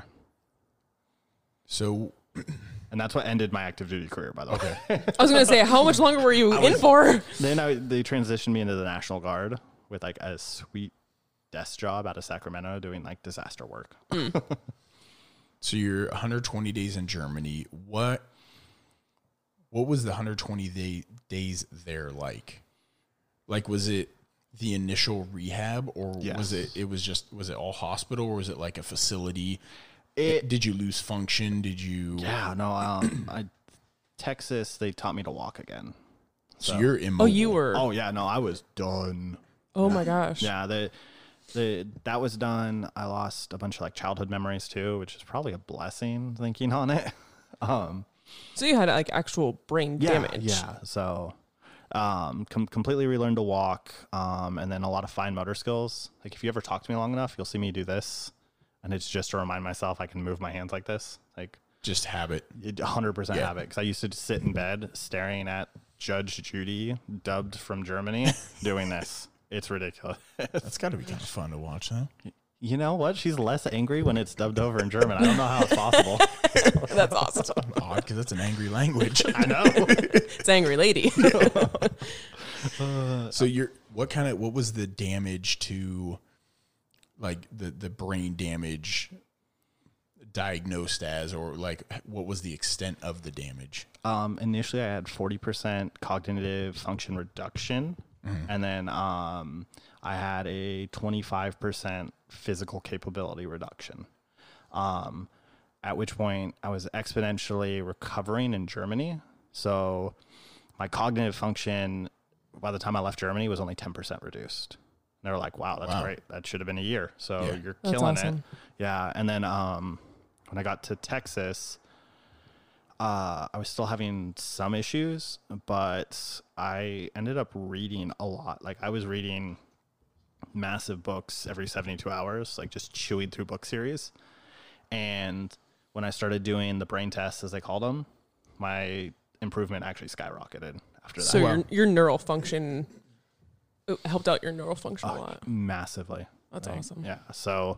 So, And that's what ended my active duty career, by the way. I was gonna say, how much longer were you in for? Then they transitioned me into the National Guard with like a sweet desk job out of Sacramento doing like disaster work. so you're 120 days in Germany. What was the 120 days there like? Like, was it the initial rehab, or Yes. was it all hospital, or was it like a facility? Did you lose function? Did you? Yeah, no, Texas, they taught me to walk again. So you're immobile. Oh, you were. Oh yeah, no, I was done. Oh my gosh. Yeah, that was done. I lost a bunch of like childhood memories too, which is probably a blessing thinking on it. So you had like actual brain damage. Yeah. So, completely relearned to walk. And then a lot of fine motor skills. Like if you ever talk to me long enough, you'll see me do this. And it's just to remind myself I can move my hands like this. Like just habit. 100% Yeah. habit. Cause I used to sit in bed staring at Judge Judy, dubbed from Germany, doing this. It's ridiculous. That's got to be kind of fun to watch, huh? You know what? She's less angry when it's dubbed over in German. I don't know how it's possible. That's awesome. Odd, because that's an angry language. I know. It's angry lady. So what was the damage to, like the brain damage diagnosed as, or like what was the extent of the damage? Initially, I had 40% cognitive function reduction, and then I had a 25% physical capability reduction. At which point, I was exponentially recovering in Germany. So my cognitive function, by the time I left Germany, was only 10% reduced. And they were like, "Wow, that's great. That should have been a year. So Yeah. you're That's killing awesome. it." Yeah, and then when I got to Texas, I was still having some issues, but I ended up reading a lot. Like I was reading massive books every 72 hours, like just chewing through book series. And when I started doing the brain tests, as they called them, my improvement actually skyrocketed after that. So your neural function it helped out your neural function a lot. Massively. That's Like, awesome. Yeah. So,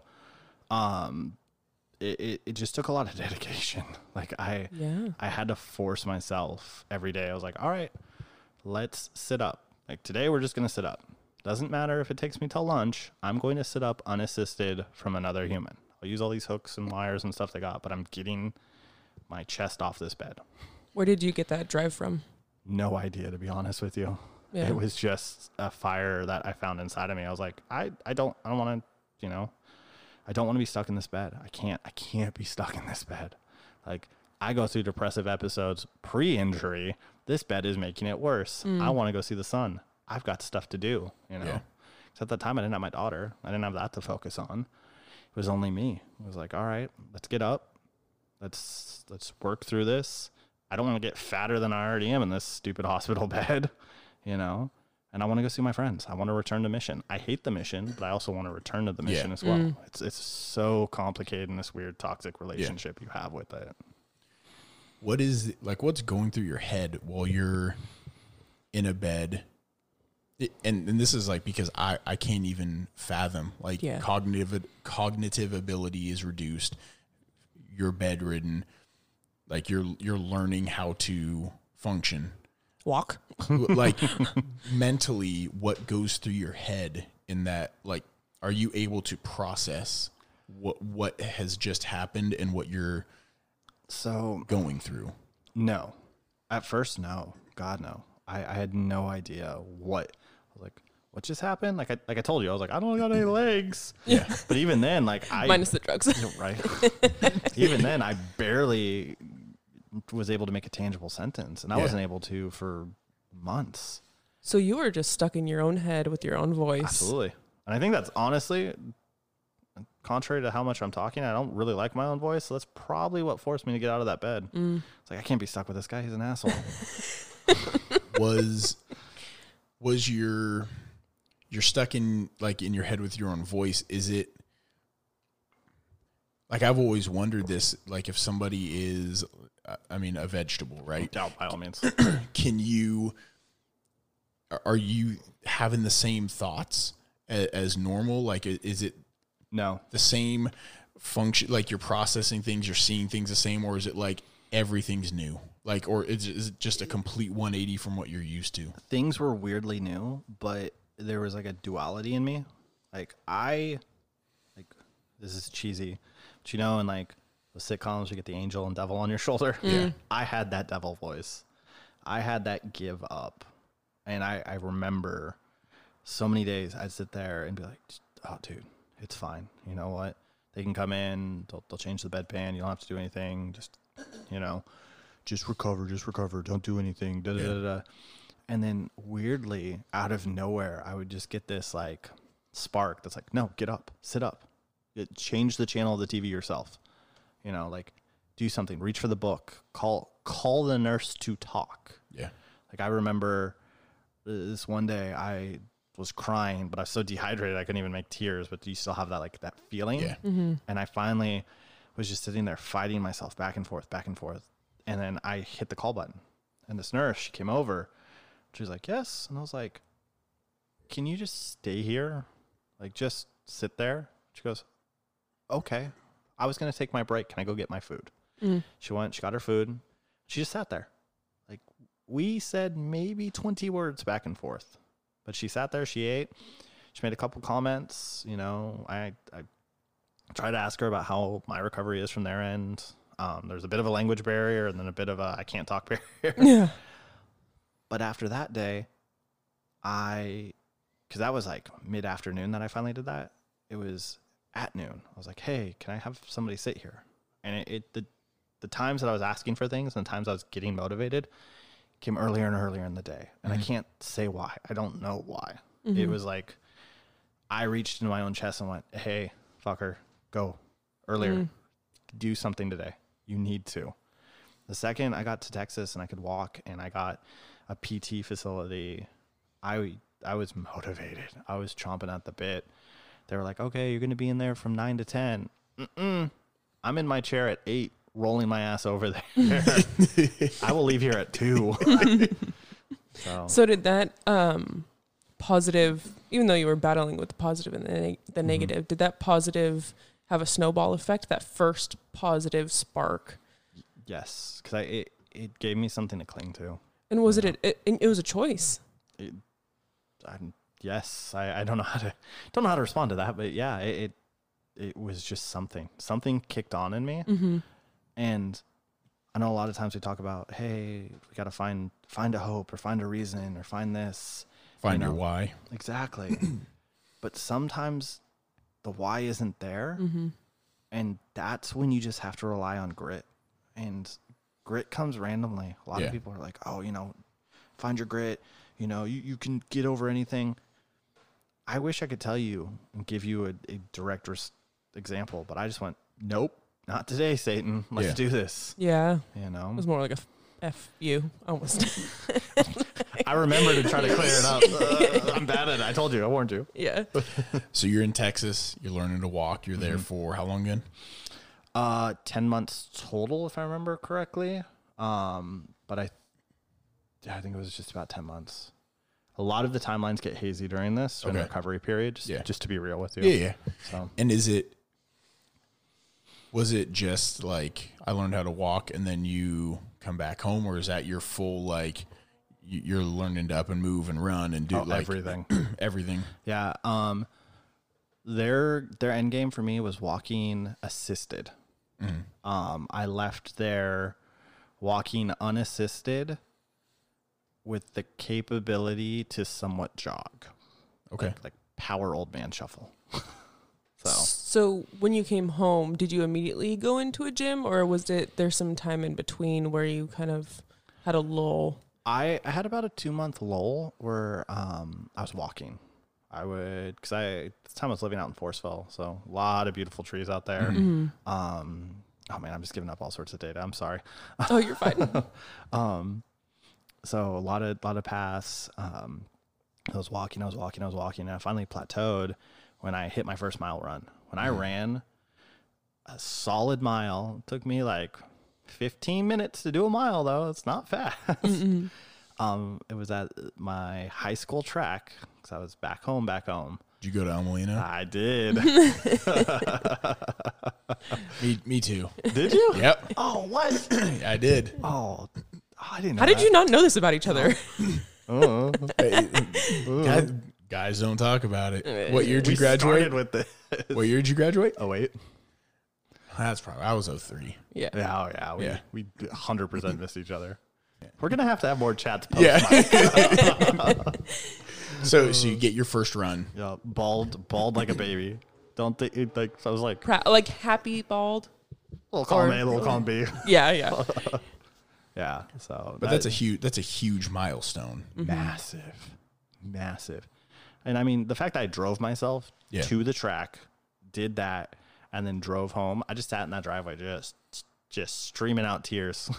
it just took a lot of dedication. Like I had to force myself every day. I was like, all right, let's sit up. Like today we're just going to sit up. Doesn't matter if it takes me till lunch. I'm going to sit up unassisted from another human. I'll use all these hooks and wires and stuff they got, but I'm getting my chest off this bed. Where did you get that drive from? No idea, to be honest with you. Yeah. It was just a fire that I found inside of me. I was like, I don't want to, I don't want to be stuck in this bed. I can't be stuck in this bed. Like I go through depressive episodes pre-injury. This bed is making it worse. I want to go see the sun. I've got stuff to do, Yeah. So at the time I didn't have my daughter. I didn't have that to focus on. It was only me. I was like, all right, let's get up. Let's work through this. I don't want to get fatter than I already am in this stupid hospital bed, and I want to go see my friends. I want to return to mission. I hate the mission, but I also want to return to the mission as well. It's so complicated in this weird toxic relationship you have with it. What's going through your head while you're in a bed? And this is like, because I can't even fathom, like cognitive ability is reduced. You're bedridden. Like you're learning how to function. Walk. Like mentally, what goes through your head in that, like, are you able to process what has just happened and what you're going through? No. At first, no. God, no. I had no idea what what just happened? Like I told you, I was like, I don't got any legs. Yeah. But even then, like Minus the drugs. right. Even then, I barely was able to make a tangible sentence, and I Yeah. wasn't able to for months. So you were just stuck in your own head with your own voice. Absolutely. And I think that's honestly, contrary to how much I'm talking, I don't really like my own voice. So that's probably what forced me to get out of that bed. It's like, I can't be stuck with this guy. He's an asshole. Was you're stuck in like in your head with your own voice? Is it like, I've always wondered this, like if somebody is, I mean, a vegetable, right? Yeah, by all means. Are you having the same thoughts as normal? Like, is it No. the same function? Like you're processing things, you're seeing things the same, or is it like everything's new? Like, or is it just a complete 180 from what you're used to? Things were weirdly new, but there was like a duality in me. Like this is cheesy, but you know, in like the sitcoms, you get the angel and devil on your shoulder. Yeah. I had that devil voice. I had that give up. And I remember so many days I'd sit there and be like, oh, dude, it's fine. You know what? They can come in. They'll change the bedpan. You don't have to do anything. Just, you know, just recover. Don't do anything. Da, da, da, da. And then weirdly, out of nowhere, I would just get this like spark that's like, no, get up, sit up. Change the channel of the TV yourself. You know, like do something. Reach for the book. Call the nurse to talk. Yeah. Like I remember this one day I was crying, but I was so dehydrated I couldn't even make tears. But you still have that like that feeling. Yeah. And I finally was just sitting there fighting myself back and forth. And then I hit the call button. And this nurse, she came over. She was like, yes. And I was like, can you just stay here? Like just sit there? She goes, okay. I was going to take my break. Can I go get my food? She went, she got her food. She just sat there. Like we said maybe 20 words back and forth, but she sat there, she ate, she made a couple comments. You know, I tried to ask her about how my recovery is from their end. There's a bit of a language barrier and then a bit of a I can't talk barrier. Yeah. But after that day, because that was like mid-afternoon that I finally did that. It was at noon. I was like, hey, can I have somebody sit here? And the times that I was asking for things and the times I was getting motivated came earlier and earlier in the day. And I can't say why. I don't know why. It was like I reached into my own chest and went, hey, fucker, go earlier. Do something today. You need to. The second I got to Texas and I could walk and I got a PT facility, I was motivated. I was chomping at the bit. They were like, okay, you're going to be in there from 9 to 10. I'm in my chair at 8, rolling my ass over there. I will leave here at 2. So did that positive, even though you were battling with the positive and the negative, did that positive have a snowball effect, that first positive spark? Yes, because it gave me something to cling to. And was it was a choice? Yes, I don't know how to respond to that, but yeah, it was just something kicked on in me. And I know a lot of times we talk about, hey, we got to find a hope or find a reason or find this. Find your why. Exactly. But sometimes the why isn't there. And that's when you just have to rely on grit. And grit comes randomly. A lot of people are like, oh, you know, find your grit. You know, you can get over anything. I wish I could tell you and give you a direct example, but I just went, nope, not today, Satan. Let's do this. Yeah. You know? It was more like a F you almost. I remember to try to clear it up. I'm bad at it. I told you. I warned you. Yeah. So you're in Texas. You're learning to walk. You're there for how long again? 10 months total, if I remember correctly. But I think it was just about 10 months. A lot of the timelines get hazy during this in the recovery period, just to be real with you. Yeah. So. And was it just like I learned how to walk and then you come back home, or is that your full like you're learning to up and move and run and do like everything? Everything. Yeah. Their end game for me was walking assisted. I left there walking unassisted with the capability to somewhat jog. Okay. Like power old man shuffle. So when you came home, did you immediately go into a gym, or was there some time in between where you kind of had a lull? I had about a 2-month lull where I was walking. Because this time I was living out in Forestville, so a lot of beautiful trees out there. Mm-hmm. Oh man, I'm just giving up all sorts of data. I'm sorry. Oh, you're fine. So a lot of paths. I was walking, and I finally plateaued when I hit my first mile run. When I ran a solid mile, it took me like 15 minutes to do a mile, though. It's not fast. It was at my high school track because I was back home. Did you go to Almelina? I did. Me too. Did you? Yep. Oh, what? I did. Oh, I didn't know How did you not know this about each other? Guys don't talk about it. What year did We you graduate? started with this. What year did you graduate? Oh, wait. That's probably, I was 03. Yeah. Yeah. We 100% missed each other. We're going to have more chats post. Yeah. So you get your first run. Yeah, bald like a baby. Don't think like I was like Like happy bald. little column or- A, little column B. Yeah. Yeah. So But that's a huge milestone. massive. And I mean, the fact that I drove myself Yeah. to the track, did that, and then drove home. I just sat in that driveway, just streaming out tears.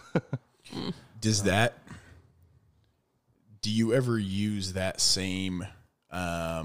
Do you ever use that same, how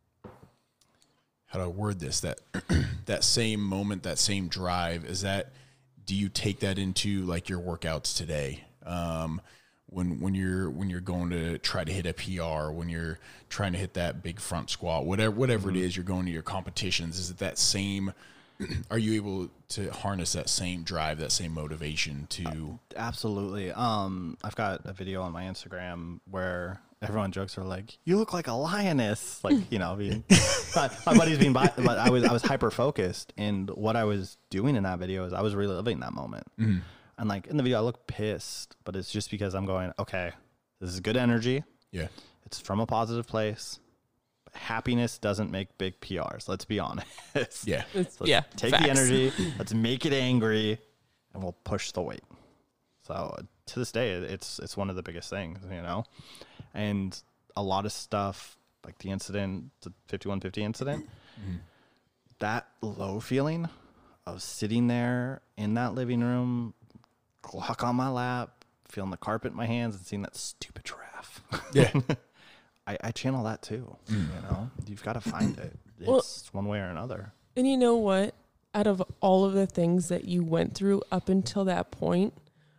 do I word this? That same moment, that same drive, do you take that into like your workouts today? When you're going to try to hit a PR, when you're trying to hit that big front squat, whatever it is, you're going to your competitions, is it that same, are you able to harness that same drive, that same motivation to? Absolutely. I've got a video on my Instagram where everyone jokes are like, "You look like a lioness." Like, my buddy's being but I was hyper focused, and what I was doing in that video is I was reliving that moment. And like in the video I look pissed, but it's just because I'm going, okay, this is good energy. Yeah. It's from a positive place. Happiness doesn't make big PRs. Let's be honest. Yeah. Take Facts. the energy. Let's make it angry, and we'll push the weight. So to this day, it's one of the biggest things, and a lot of stuff like the incident, the 5150 incident, that low feeling of sitting there in that living room, Glock on my lap, feeling the carpet in my hands, and seeing that stupid giraffe. Yeah. I channel that too. You've got to find it. Well- It's one way or another. And you know what? Out of all of the things that you went through up until that point,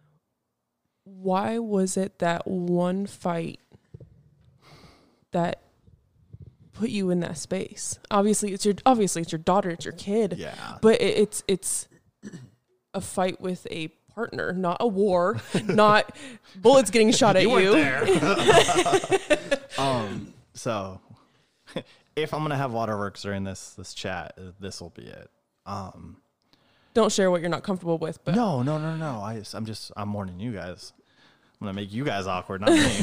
why was it that one fight that put you in that space? Obviously it's your daughter, it's your kid. Yeah. But it's a fight with a partner, not a war, not bullets getting shot at you. So if I'm gonna have waterworks during this chat, this will be it. Don't share what you're not comfortable with, but No. I'm warning you guys. I'm gonna make you guys awkward, not me.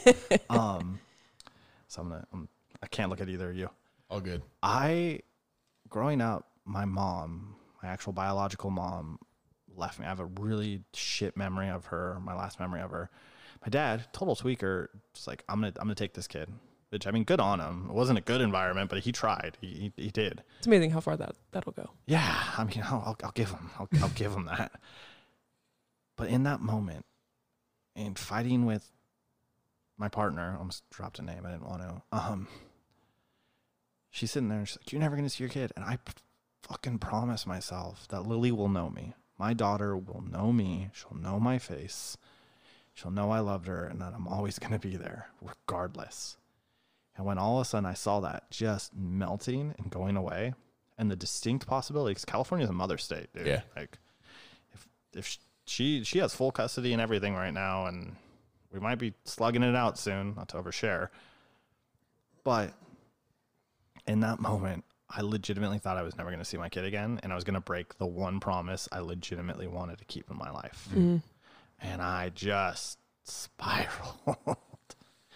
So I can't look at either of you. All good. Growing up, my mom, my actual biological mom, left me. I have a really shit memory of her. My last memory of her. My dad, total tweaker, just like, I'm gonna take this kid. Which, I mean, good on him. It wasn't a good environment, but he tried. He did. it's amazing how far that'll go. Yeah, I mean, I'll give him. I'll give him that. But in that moment, and fighting with my partner, I almost dropped a name. I didn't want to. She's sitting there and she's like, "You're never gonna see your kid." And I fucking promise myself that Lily will know me. My daughter will know me. She'll know my face. She'll know I loved her and that I'm always gonna be there, regardless. And when all of a sudden I saw that just melting and going away, and the distinct possibility, because California is a mother state, dude. Yeah. Like, if she has full custody and everything right now, and we might be slugging it out soon, not to overshare. But in that moment, I legitimately thought I was never going to see my kid again, and I was going to break the one promise I legitimately wanted to keep in my life. And I just spiraled.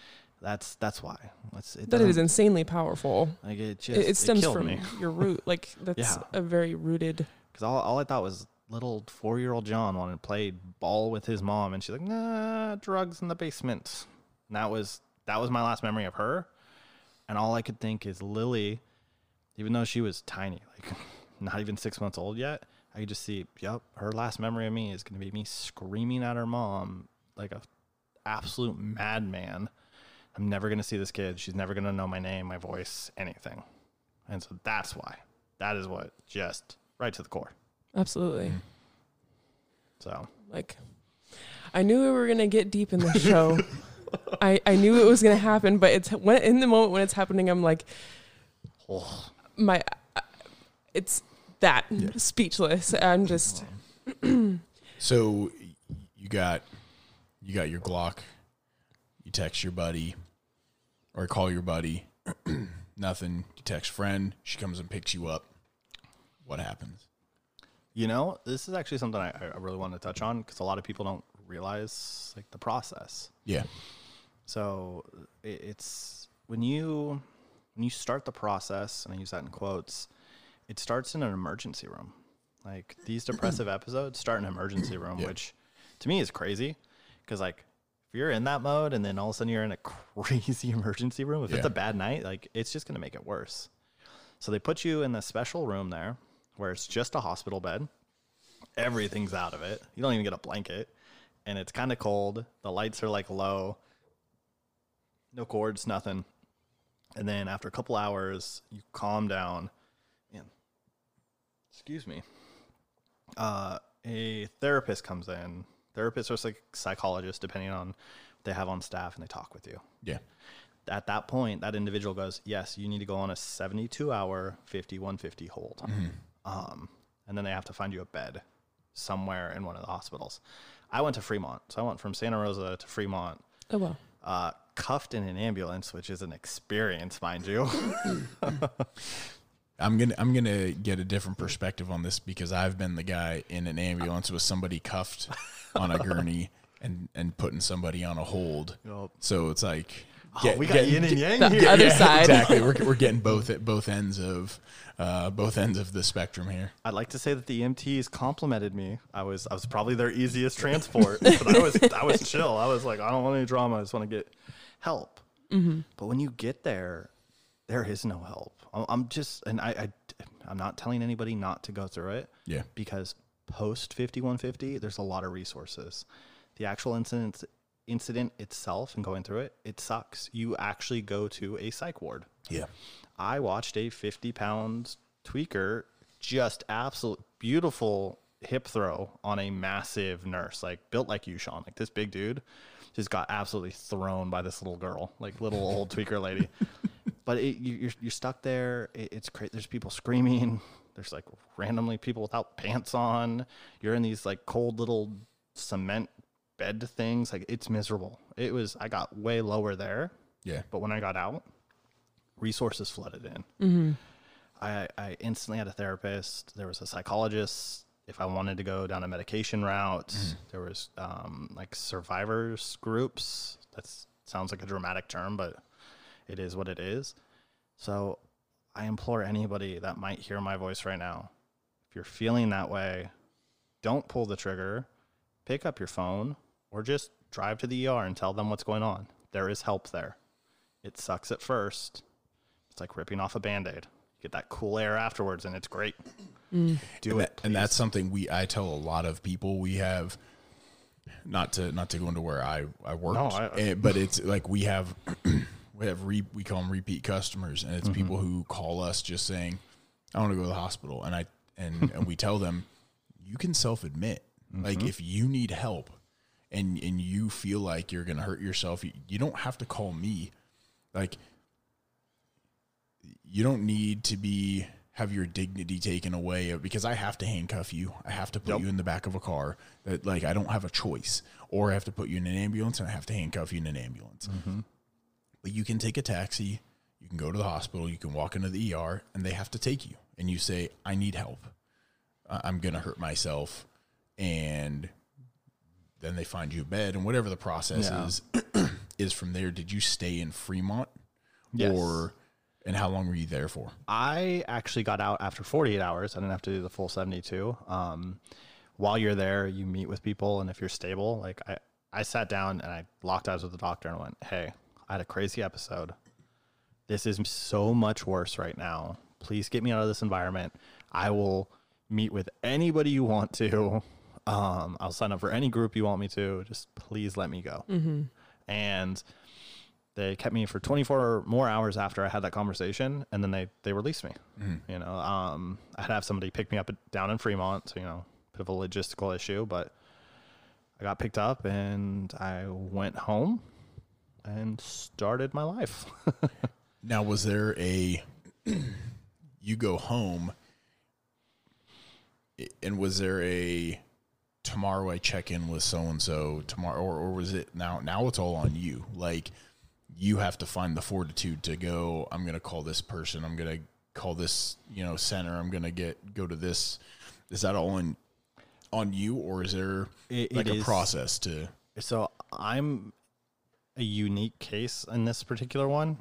That's why. That is insanely powerful. Like It stems killed from me. your root. Like that's Yeah. a very rooted. Because all I thought was little 4-year-old John wanted to play ball with his mom, and she's like, nah, drugs in the basement. And that was my last memory of her. And all I could think is Lily, even though she was tiny, like not even 6 months old yet, I could just see, her last memory of me is going to be me screaming at her mom like a absolute madman. I'm never going to see this kid. She's never going to know my name, my voice, anything. And so that's why. That is what, just right to the core. Absolutely. So, Like, I knew we were going to get deep in the show. I knew it was going to happen, but in the moment when it's happening, I'm like, it's that speechless. I'm just. So you got your Glock. You text your buddy or call your buddy. Nothing. You text friend. She comes and picks you up. What happens? this is actually something I really want to touch on because a lot of people don't realize like the process. Yeah. So it's when you start the process, and I use that in quotes, it starts in an emergency room. Like these depressive episodes start in an emergency room, which to me is crazy because like if you're in that mode and then all of a sudden you're in a crazy emergency room, if it's a bad night, like it's just going to make it worse. So they put you in the special room there where it's just a hospital bed. Everything's out of it. You don't even get a blanket. And it's kind of cold. The lights are like low. No cords, nothing. And then after a couple hours, you calm down. Man, excuse me. A therapist comes in. Therapist or psychologist, depending on what they have on staff, and they talk with you. Yeah. At that point, that individual goes, yes, you need to go on a 72-hour 5150 hold. And then they have to find you a bed somewhere in one of the hospitals. I went to Fremont. So I went from Santa Rosa to Fremont. Oh, wow. Cuffed in an ambulance, which is an experience, mind you. I'm gonna get a different perspective on this because I've been the guy in an ambulance with somebody cuffed on a gurney and putting somebody on a hold. Yep. So it's like We got yin and yang The here. other side. Exactly. We're getting both ends of the spectrum here. I'd like to say that the EMTs complimented me. I was probably their easiest transport, but I was chill. I was like, I don't want any drama. I just want to get help. Mm-hmm. But when you get there, there is no help. I'm not telling anybody not to go through it. Yeah. Because post 5150, there's a lot of resources. The actual incident itself and going through it, it sucks. You actually go to a psych ward. Yeah. I watched a 50-pound tweaker just absolute beautiful hip throw on a massive nurse, like built like you, Sean. Like this big dude just got absolutely thrown by this little girl, like little old tweaker lady. But you're stuck there. It's crazy. There's people screaming. There's like randomly people without pants on. You're in these like cold little cement bed things. Like it's miserable. I got way lower there. Yeah. But when I got out, resources flooded in. Mm-hmm. I instantly had a therapist. There was a psychologist. If I wanted to go down a medication route, there was like survivors groups. That sounds like a dramatic term, but it is what it is. So I implore anybody that might hear my voice right now, if you're feeling that way, don't pull the trigger. Pick up your phone or just drive to the ER and tell them what's going on. There is help there. It sucks at first. It's like ripping off a Band-Aid. You get that cool air afterwards, and it's great. Do it, and that's something I tell a lot of people. We have not to go into where I worked, but it's like we call them repeat customers, and it's people who call us just saying, "I want to go to the hospital," and we tell them, you can self-admit. Like if you need help and you feel like you're going to hurt yourself, you don't have to call me. Like you don't need to have your dignity taken away because I have to handcuff you. I have to put you in the back of a car. That like I don't have a choice, or I have to put you in an ambulance and I have to handcuff you in an ambulance. But you can take a taxi, you can go to the hospital, you can walk into the ER, and they have to take you. And you say, I need help. I'm going to hurt myself. And then they find you a bed, and whatever the process is, is from there, did you stay in Fremont? Yes. And how long were you there for? I actually got out after 48 hours. I didn't have to do the full 72. While you're there, you meet with people, and if you're stable, like I sat down and I locked eyes with the doctor and went, hey, I had a crazy episode. This is so much worse right now. Please get me out of this environment. I will meet with anybody you want to. I'll sign up for any group you want me to. Just please let me go. And they kept me for 24 more hours after I had that conversation, and then they released me. You know, I had to have somebody pick me up down in Fremont, so, you know, bit of a logistical issue, but I got picked up and I went home and started my life. Now, was there you go home, and was there a tomorrow I check in with so-and-so tomorrow, or was it now it's all on you? Like, you have to find the fortitude to go, I'm going to call this person, I'm going to call this, you know, center, I'm going to go to this. Is that all on you, or is there a process to? So I'm a unique case in this particular one.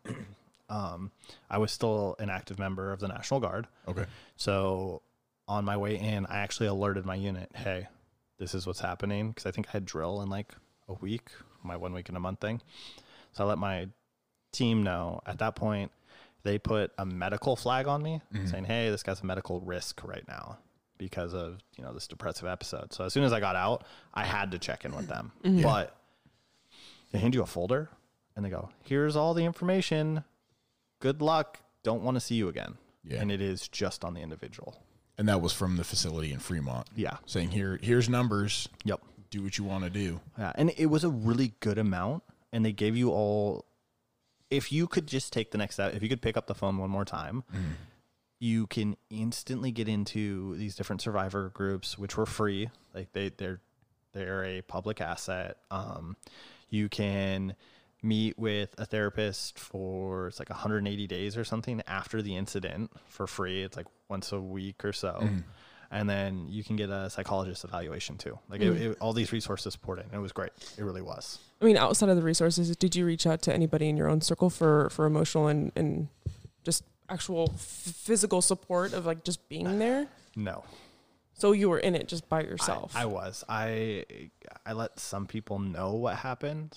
I was still an active member of the National Guard. Okay. So on my way in, I actually alerted my unit, hey, this is what's happening. Because I think I had drill in like a week, my 1 week in a month thing. So I let my team know. At that point, they put a medical flag on me saying, hey, this guy's a medical risk right now because of, you know, this depressive episode. So as soon as I got out, I had to check in with them. But they hand you a folder and they go, here's all the information. Good luck. Don't want to see you again. Yeah. And it is just on the individual. And that was from the facility in Fremont. Yeah. Saying here's numbers. Yep. Do what you want to do. Yeah. And it was a really good amount. And they gave you all, if you could just take the next step, if you could pick up the phone one more time, you can instantly get into these different survivor groups, which were free. Like they're a public asset. You can meet with a therapist for, it's like 180 days or something after the incident for free. It's like once a week or so. And then you can get a psychologist evaluation too. Like all these resources poured in. It was great. It really was. I mean, outside of the resources, did you reach out to anybody in your own circle for emotional and just actual physical support of like just being there? No. So you were in it just by yourself? I was. I let some people know what happened.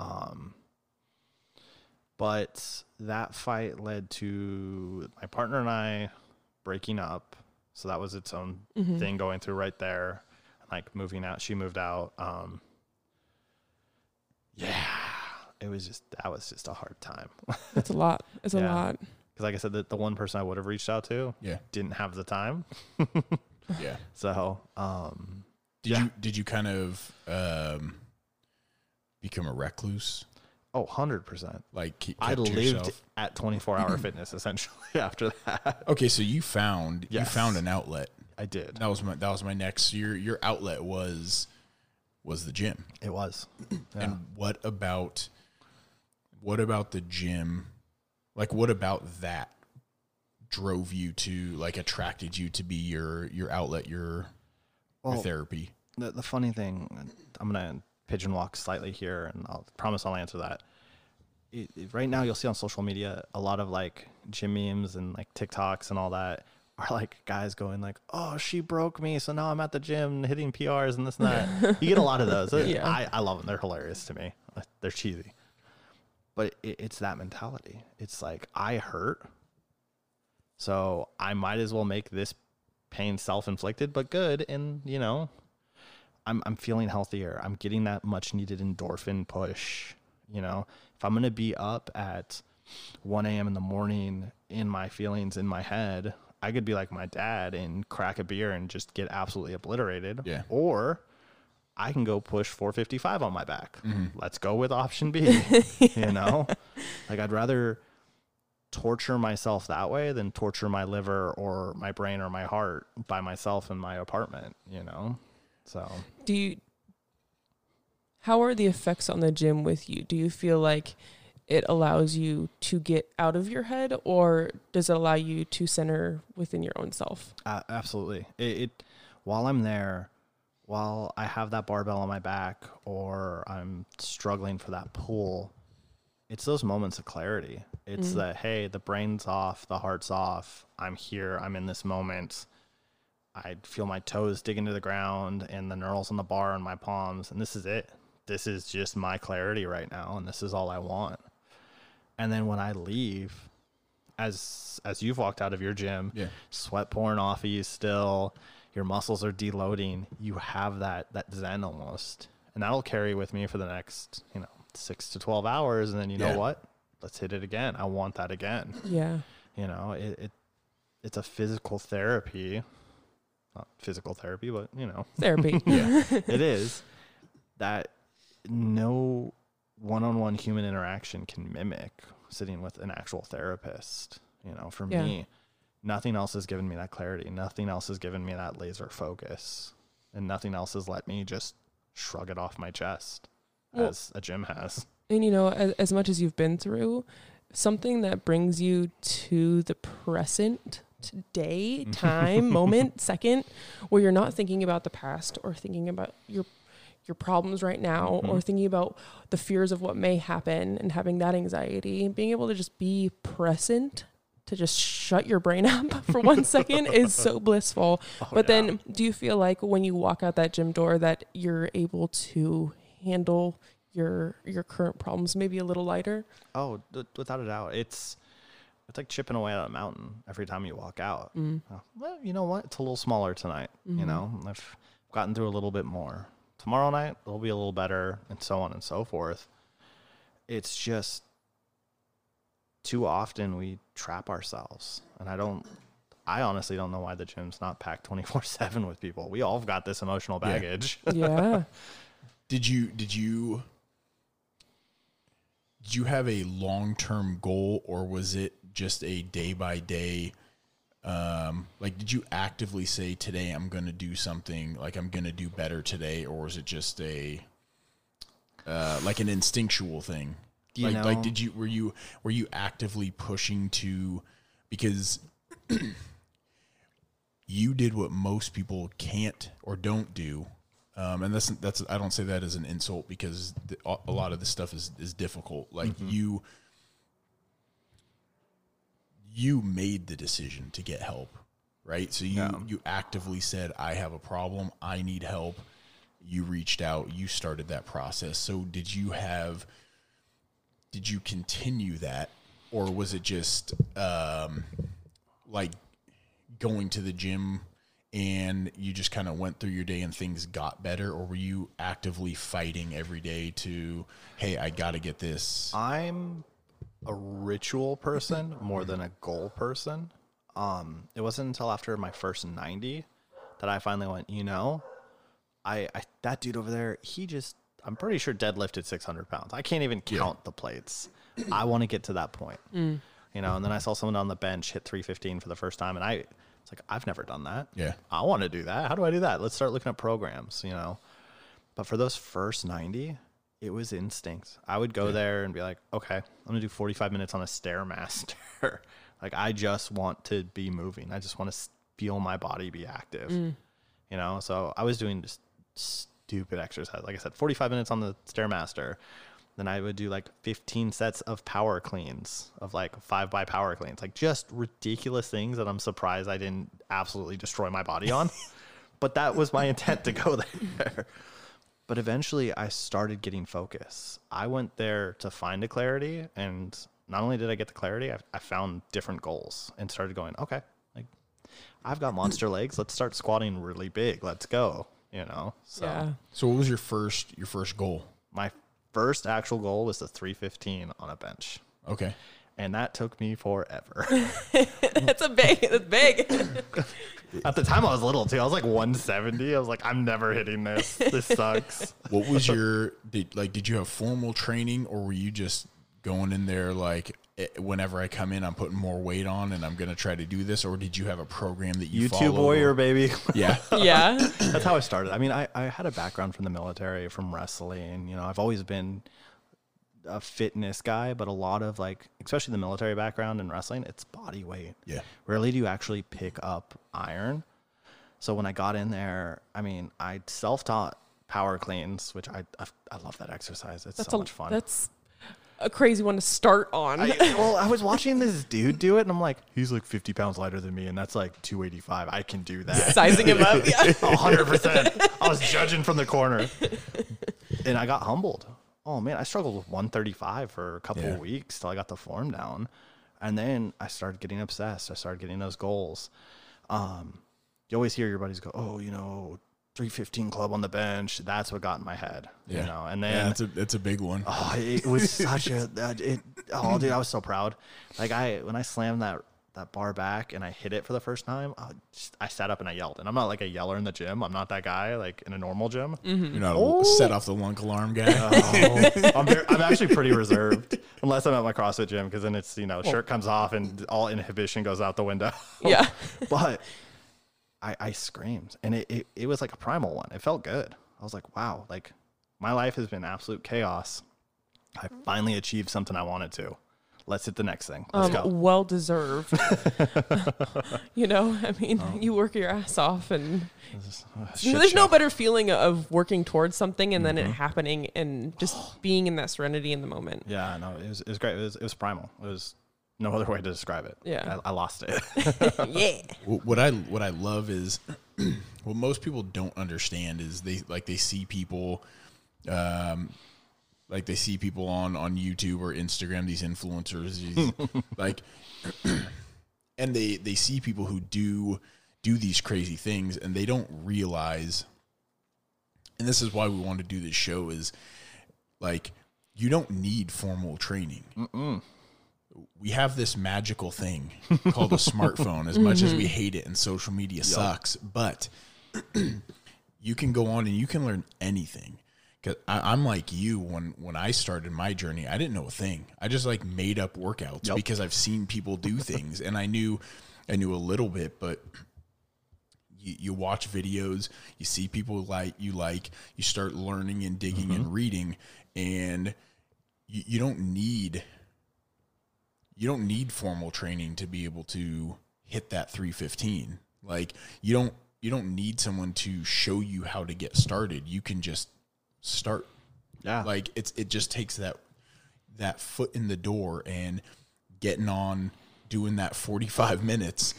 But that fight led to my partner and I breaking up. So that was its own thing going through right there. Like moving out. She moved out. Yeah. That was just a hard time. It's a lot. It's a lot. Because like I said, the one person I would have reached out to didn't have the time. Yeah. So, did you kind of become a recluse? Oh, 100%. Like I lived at 24-hour fitness essentially after that. Okay, so you found an outlet. I did. That was my next. Your outlet was the gym. It was. Yeah. And what about the gym? Like, what about that drove you to, like, attracted you to be your outlet, your therapy? The funny thing, I'm going to pigeon walk slightly here, and I'll promise I'll answer that. Right now, you'll see on social media a lot of, like, gym memes and, like, TikToks and all that are, like, guys going, like, oh, she broke me, so now I'm at the gym hitting PRs and this and that. You get a lot of those. I love them. They're hilarious to me. They're cheesy. But it's that mentality. It's like, I hurt, so I might as well make this pain self-inflicted, but good. And, you know, I'm feeling healthier. I'm getting that much needed endorphin push. You know, if I'm going to be up at 1 a.m. in the morning in my feelings in my head, I could be like my dad and crack a beer and just get absolutely obliterated. Yeah. Or I can go push 455 on my back. Let's go with option B. You know, like I'd rather torture myself that way than torture my liver or my brain or my heart by myself in my apartment, you know? So how are the effects on the gym with you? Do you feel like it allows you to get out of your head, or does it allow you to center within your own self? Absolutely. While I'm there, while I have that barbell on my back or I'm struggling for that pull, it's those moments of clarity. It's that, hey, the brain's off, the heart's off. I'm here. I'm in this moment. I feel my toes dig into the ground and the knurls on the bar on my palms. And this is it. This is just my clarity right now. And this is all I want. And then when I leave, as you've walked out of your gym, sweat pouring off of you still, your muscles are deloading, you have that zen almost. And that'll carry with me for the next, 6 to 12 hours. And then you know what? Let's hit it again. I want that again. Yeah. It's a physical therapy. Not physical therapy, but, Therapy. it is that no one-on-one human interaction can mimic sitting with an actual therapist. For me, nothing else has given me that clarity. Nothing else has given me that laser focus. And nothing else has let me just shrug it off my chest as a gym has. And, as much as you've been through, something that brings you to the present today, time, moment, second, where you're not thinking about the past or thinking about your problems right now or thinking about the fears of what may happen and having that anxiety, being able to just be present, to just shut your brain up for 1 second is so blissful. Then do you feel like when you walk out that gym door that you're able to handle your current problems maybe a little lighter? Oh, without a doubt. It's like chipping away at a mountain every time you walk out. Well, you know what? It's a little smaller tonight. I've gotten through a little bit more. Tomorrow night, it'll be a little better, and so on and so forth. It's just too often we trap ourselves. And I honestly don't know why the gym's not packed 24/7 with people. We all have got this emotional baggage. Yeah. Did you have a long-term goal, or was it just a day-by-day, did you actively say, today I'm going to do something, like I'm going to do better today, or was it just an instinctual thing? Were you actively pushing to, because you did what most people can't or don't do. And that's I don't say that as an insult, because a lot of this stuff is difficult. Like you made the decision to get help, right? So you actively said, I have a problem, I need help. You reached out, you started that process. So did you continue that, or was it just like going to the gym and you just kind of went through your day and things got better, or were you actively fighting every day to, hey, I got to get this? I'm a ritual person more than a goal person. It wasn't until after my first 90 that I finally went, I that dude over there, I'm pretty sure deadlifted 600 pounds. I can't even count the plates. I want to get to that point, and then I saw someone on the bench hit 315 for the first time, and it's like, I've never done that. Yeah. I want to do that. How do I do that? Let's start looking at programs, But for those first 90, it was instinct. I would go there and be like, okay, I'm going to do 45 minutes on a Stairmaster. Like, I just want to be moving. I just want to feel my body be active, So I was doing just stupid exercise. Like I said, 45 minutes on the Stairmaster. Then I would do like 15 sets of power cleans, of like 5x power cleans, like just ridiculous things that I'm surprised I didn't absolutely destroy my body on. But that was my intent to go there. But eventually I started getting focus. I went there to find a clarity. And not only did I get the clarity, I found different goals and started going, okay, like I've got monster legs. Let's start squatting really big. Let's go, So what was your first goal? My first actual goal was the 315 on a bench. Okay. And that took me forever. That's big. At the time I was little too. I was like 170. I was like, I'm never hitting this. This sucks. What was did you have formal training, or were you just going in there like, whenever I come in, I'm putting more weight on and I'm going to try to do this? Or did you have a program that you YouTube warrior, baby? Yeah. Yeah. That's how I started. I mean, I had a background from the military, from wrestling. I've always been a fitness guy, but a lot of especially the military background in wrestling, it's body weight. Yeah. Rarely do you actually pick up iron. So when I got in there, I mean, I self-taught power cleans, which I love that exercise. It's so much fun. That's a crazy one to start on. I was watching this dude do it, and I'm like, he's like 50 pounds lighter than me, and that's like 285. I can do that. Sizing him up. Yeah. 100%. I was judging from the corner, and I got humbled. Oh man, I struggled with 135 for a couple of weeks till I got the form down, and then I started getting obsessed. I started getting those goals. You always hear your buddies go, "Oh, 315 club on the bench." That's what got in my head, And then it's a big one. Oh, it was such a dude, I was so proud. Like when I slammed that bar back and I hit it for the first time, I sat up and I yelled. And I'm not like a yeller in the gym. I'm not that guy like in a normal gym. Mm-hmm. You're not a set off the lunk alarm guy. I'm actually pretty reserved unless I'm at my CrossFit gym, because then it's shirt comes off and all inhibition goes out the window. Yeah. But I screamed, and it was like a primal one. It felt good. I was like, wow, like my life has been absolute chaos. I finally achieved something I wanted to. Let's hit the next thing. Let's go. Well deserved. I mean, you work your ass off, and there's no better feeling of working towards something and then it happening and just being in that serenity in the moment. Yeah, no, it was great. It was primal. It was no other way to describe it. Yeah. I lost it. Yeah. What I love is what most people don't understand is they see people like they see people on YouTube or Instagram, these influencers, like, and they see people who do these crazy things, and they don't realize, and this is why we want to do this show, is like, you don't need formal training. Mm-mm. We have this magical thing called a smartphone, as much as we hate it and social media sucks, but you can go on and you can learn anything. Cause I'm like you, when I started my journey, I didn't know a thing. I just like made up workouts because I've seen people do things, and I knew a little bit, but you watch videos, you see people you start learning and digging and reading, and you don't need formal training to be able to hit that 315. Like you don't need someone to show you how to get started. You can just start. Yeah. Like it just takes that foot in the door and getting on, doing that 45 minutes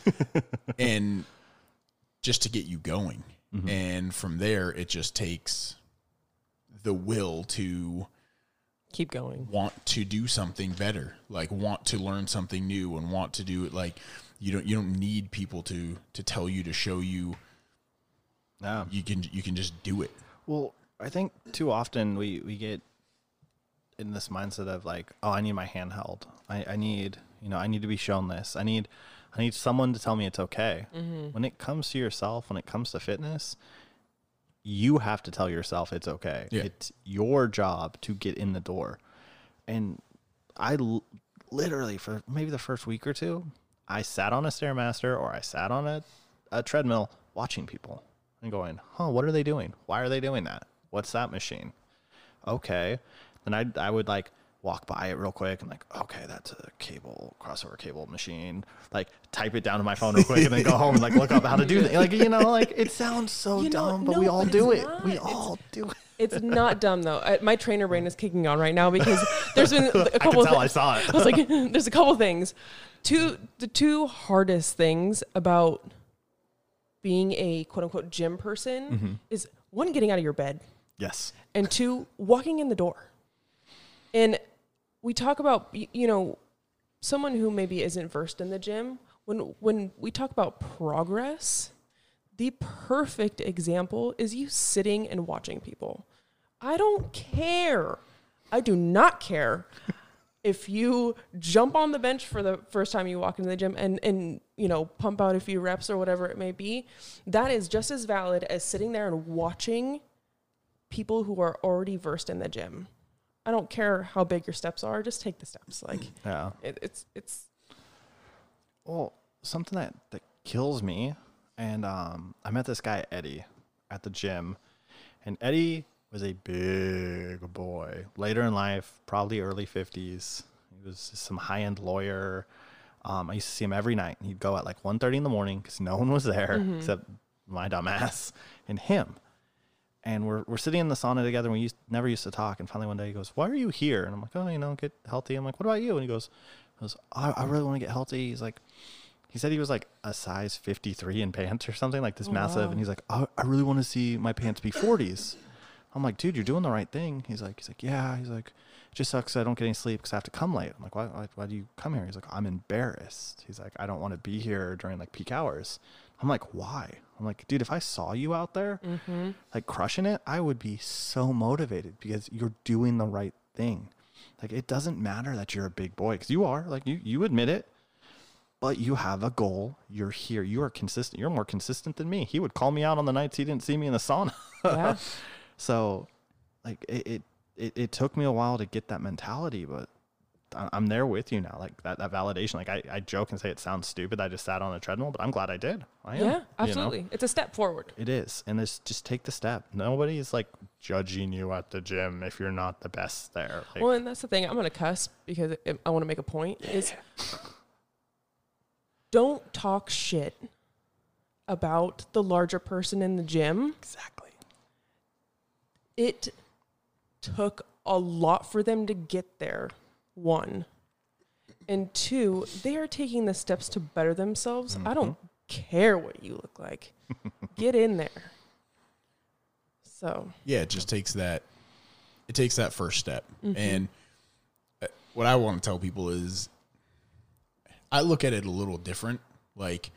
and just to get you going. Mm-hmm. And from there, it just takes the will to keep going, want to do something better, like want to learn something new and want to do it. Like you don't need people to tell you, to show you. No, you can just do it. Well, I think too often we get in this mindset of like, oh, I need my hand held. I need to be shown this. I need someone to tell me it's okay. Mm-hmm. When it comes to yourself, when it comes to fitness, you have to tell yourself it's okay. Yeah. It's your job to get in the door. And I literally, for maybe the first week or two, I sat on a Stairmaster or I sat on a treadmill watching people and going, what are they doing? Why are they doing that? What's that machine? Okay. Then I would like walk by it real quick and like, okay, that's a crossover cable machine. Like type it down to my phone real quick and then go home and like look up how to do that. Like, like it sounds so dumb, but we all do it. We all do it. It's not dumb though. My trainer brain is kicking on right now because there's been a couple. I saw it. I was like, there's a couple things. The two hardest things about being a quote unquote gym person is one, getting out of your bed. Yes. And two, walking in the door. And we talk about, someone who maybe isn't versed in the gym, when we talk about progress, the perfect example is you sitting and watching people. I don't care. I do not care if you jump on the bench for the first time you walk into the gym and pump out a few reps or whatever it may be. That is just as valid as sitting there and watching people who are already versed in the gym. I don't care how big your steps are, just take the steps. Like, yeah, it's well, something that kills me. And I met this guy, Eddie, at the gym, and Eddie was a big boy. Later in life, probably early 50s. He was some high-end lawyer. I used to see him every night. He'd go at like 1:30 in the morning because no one was there except my dumb ass and him. And we're sitting in the sauna together, and we never used to talk. And finally one day he goes, "Why are you here?" And I'm like, "Oh, get healthy." I'm like, "What about you?" And he goes, I really want to get healthy. He's like, he said he was like a size 53 in pants or something, like this massive. Wow. And he's like, I really want to see my pants be 40s. I'm like, "Dude, you're doing the right thing." He's like, "Yeah." He's like, "It just sucks I don't get any sleep because I have to come late." I'm like, why do you come here? He's like, "I'm embarrassed." He's like, "I don't want to be here during like peak hours." I'm like, "Why?" I'm like, "Dude, if I saw you out there like crushing it, I would be so motivated because you're doing the right thing. Like, it doesn't matter that you're a big boy, because you are, like, you admit it, but you have a goal. You're here. You are consistent. You're more consistent than me." He would call me out on the nights he didn't see me in the sauna. Yeah. So like it took me a while to get that mentality, but I'm there with you now. Like that validation. Like I joke and say it sounds stupid. I just sat on a treadmill, but I'm glad I did. I am. Yeah, absolutely. It's a step forward. It is. And it's just take the step. Nobody's like judging you at the gym if you're not the best there. Like, Well, and that's the thing. I'm going to cuss because I want to make a point. Is don't talk shit about the larger person in the gym. exactly. It took a lot for them to get there, one. And two, they are taking the steps to better themselves. I don't care what you look like. Get in there. So, Yeah, it just takes that. It takes that first step. And what I want to tell people is, I look at it a little different. Like,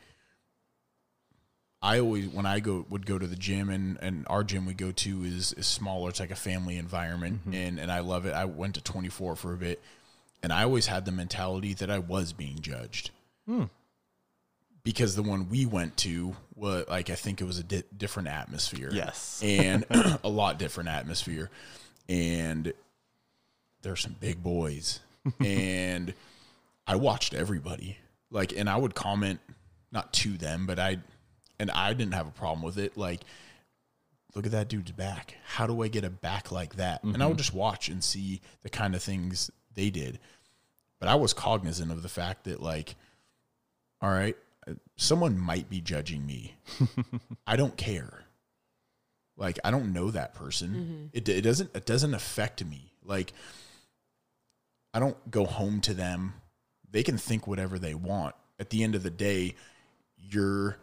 I always, when I would go to the gym, and our gym we go to is smaller. It's like a family environment, and I love it. I went to 24 for a bit, and I always had the mentality that I was being judged. Because the one we went to was, like, I think it was a different atmosphere. Yes. And a lot different atmosphere. And there's some big boys. And I watched everybody. Like, and I would comment, not to them, but I didn't have a problem with it. Like, look at that dude's back. How do I get a back like that? And I would just watch and see the kind of things they did. But I was cognizant of the fact that, like, all right, someone might be judging me. I don't care. Like, I don't know that person. It doesn't affect me. Like, I don't go home to them. They can think whatever they want. At the end of the day, you're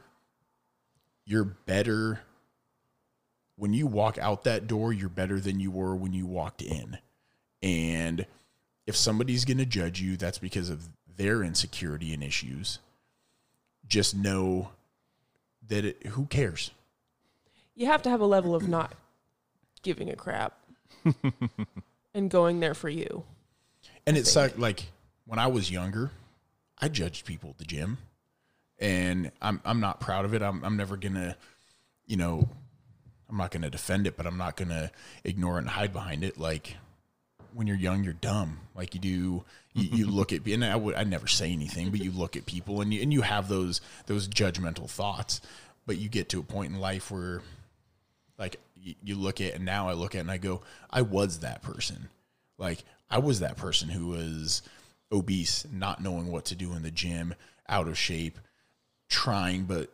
better when you walk out that door. You're better than you were when you walked in. And if somebody's going to judge you, that's because of their insecurity and issues. Just know that who cares? you have to have a level of not giving a crap and going there for you. And it's like when I was younger, I judged people at the gym, and I'm not proud of it. I'm never gonna, I'm not gonna defend it, but I'm not gonna ignore it and hide behind it. Like, when you're young, you're dumb. Like, you look at, and I never say anything, but you look at people and you have those judgmental thoughts. But you get to a point in life where, like, you look at, and now I look at it and I go, I was that person. Like, I was that person who was obese, not knowing what to do in the gym, out of shape, trying, but,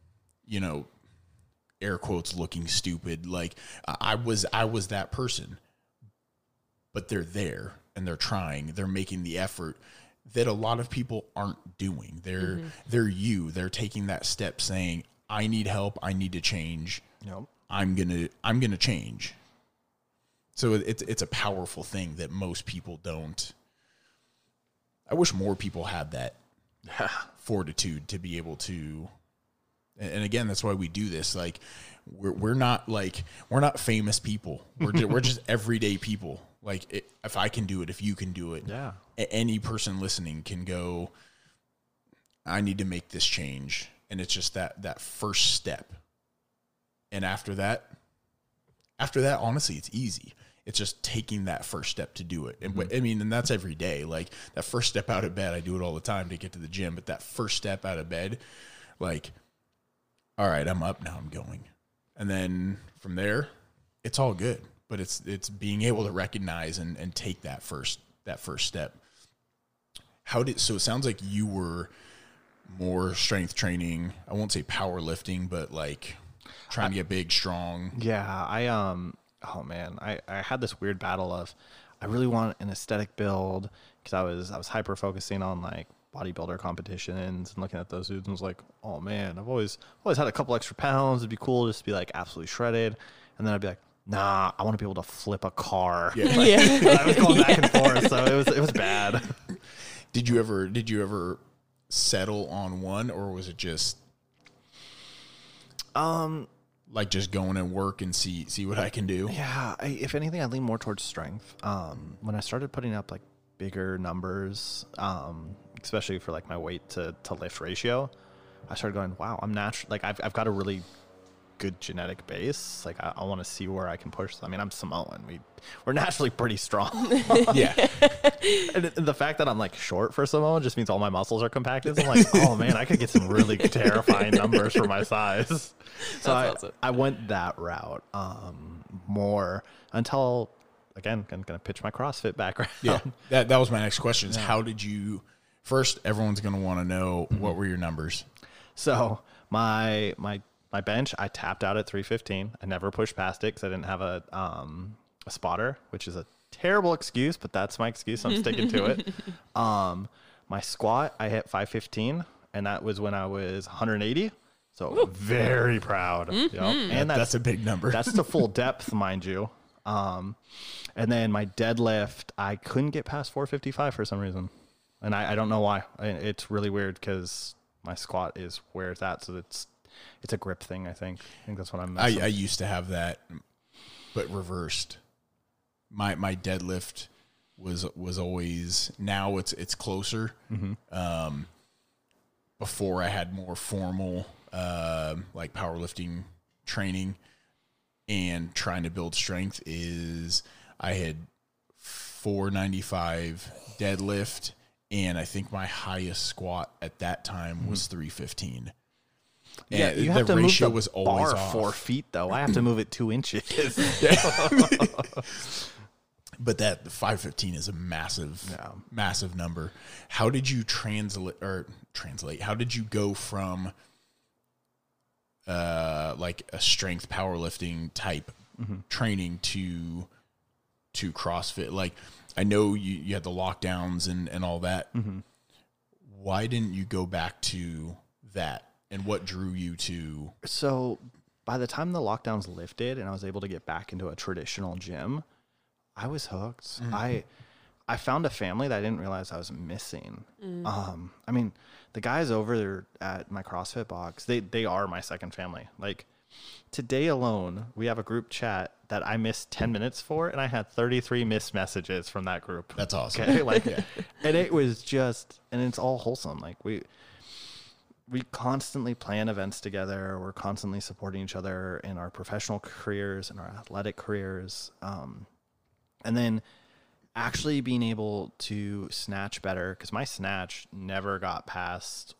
air quotes, looking stupid. Like, I was that person. But they're there and they're trying. They're making the effort that a lot of people aren't doing. They're taking that step, saying, I need help. I need to change. Yep. I'm gonna change. So it's a powerful thing that most people don't. I wish more people had that fortitude to be able to. And again, that's why we do this. Like, we're not famous people. We're just everyday people. Like, if I can do it, if you can do it, Yeah. Any person listening can go, I need to make this change. And it's just that first step. And after that, honestly, it's easy. It's just taking that first step to do it. And and that's every day. Like, that first step out of bed, I do it all the time to get to the gym. But that first step out of bed, like, all right, I'm up now, I'm going. And then from there, it's all good. But it's being able to recognize and take that first step. So it sounds like you were more strength training? I won't say powerlifting, but like trying to get big, strong. Yeah, oh man, I had this weird battle of I really want an aesthetic build because I was hyper focusing on like bodybuilder competitions and looking at those dudes and was like, oh man, I've always had a couple extra pounds. It'd be cool just to be like absolutely shredded. And then I'd be like, nah, I want to be able to flip a car. Yeah. I was going back and forth, so it was bad. Did you ever settle on one, or was it just like just going and work and see what I can do? Yeah, if anything, I lean more towards strength. When I started putting up like bigger numbers, especially for like my weight to lift ratio, I started going, wow, I'm natural. Like I've got a really good genetic base. Like I want to see where I can push. I mean, I'm Samoan. We're naturally pretty strong. Yeah. And the fact that I'm like short for Samoan just means all my muscles are compacted. So I'm like, oh man, I could get some really terrifying numbers for my size. So Awesome. I went that route more until, again, I'm going to pitch my CrossFit background. Yeah. That was my next question is how did you, first, everyone's going to want to know what were your numbers? So my bench, I tapped out at 315. I never pushed past it because I didn't have a spotter, which is a terrible excuse, but that's my excuse. I'm sticking to it. My squat, I hit 515, and that was when I was 180. So very proud. Yep. And That's a big number. That's the full depth, mind you. And then my deadlift, I couldn't get past 455 for some reason. And I don't know why. It's really weird because my squat is where it's at. So it's a grip thing, I think. I think that's what I'm missing. I used to have that, but reversed. My deadlift was always, now it's closer. Mm-hmm. Before I had more formal like powerlifting training and trying to build strength is I had 495 deadlift, and I think my highest squat at that time was 315. Yeah, And you have the to ratio move the was always bar off. 4 feet, though. I have to move it 2 inches. But the 515 is a massive number. How did you translate? How did you go from like a strength powerlifting type training to CrossFit? Like, I know you had the lockdowns and all that. Mm-hmm. Why didn't you go back to that? And what drew you to? So by the time the lockdowns lifted and I was able to get back into a traditional gym, I was hooked. I found a family that I didn't realize I was missing. I mean, the guys over there at my CrossFit box, they are my second family. Like today alone, we have a group chat that I missed 10 minutes for, and I had 33 missed messages from that group. That's awesome. Okay, like, and it was just, and it's all wholesome. Like we constantly plan events together. We're constantly supporting each other in our professional careers and our athletic careers. And then actually being able to snatch better, because my snatch never got past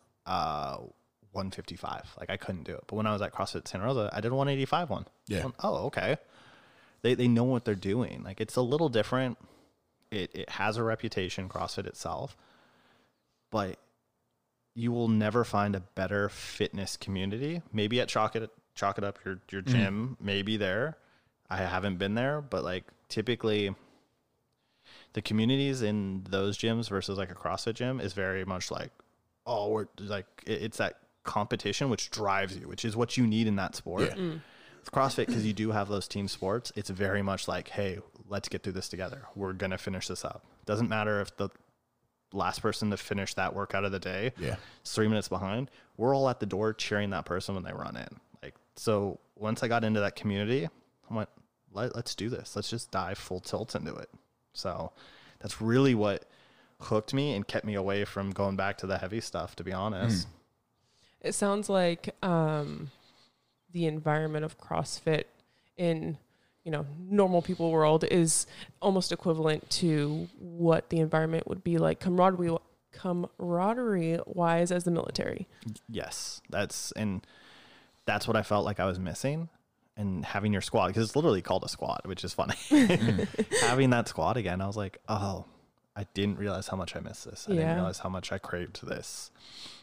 155. Like I couldn't do it. But when I was at CrossFit Santa Rosa, I did a 185 one. Yeah. Oh, okay. They know what they're doing. Like it's a little different. It has a reputation, CrossFit itself, but you will never find a better fitness community. Maybe at Chalk It Up, your gym, maybe there. I haven't been there, but like typically the communities in those gyms versus like a CrossFit gym is very much like, oh, we're like, it's that competition, which drives you, which is what you need in that sport. Yeah. With CrossFit, because you do have those team sports, it's very much like, hey, let's get through this together. We're going to finish this up. Doesn't matter if the last person to finish that workout of the day is 3 minutes behind. We're all at the door cheering that person when they run in. Like, so once I got into that community, I went, let's do this. Let's just dive full tilt into it. So that's really what hooked me and kept me away from going back to the heavy stuff, to be honest. It sounds like the environment of CrossFit in, normal people world is almost equivalent to what the environment would be like camaraderie wise as the military. Yes, that's what I felt like I was missing. And having your squad, because it's literally called a squad, which is funny. Having that squad again, I was like, oh, I didn't realize how much I missed this. I didn't realize how much I craved this.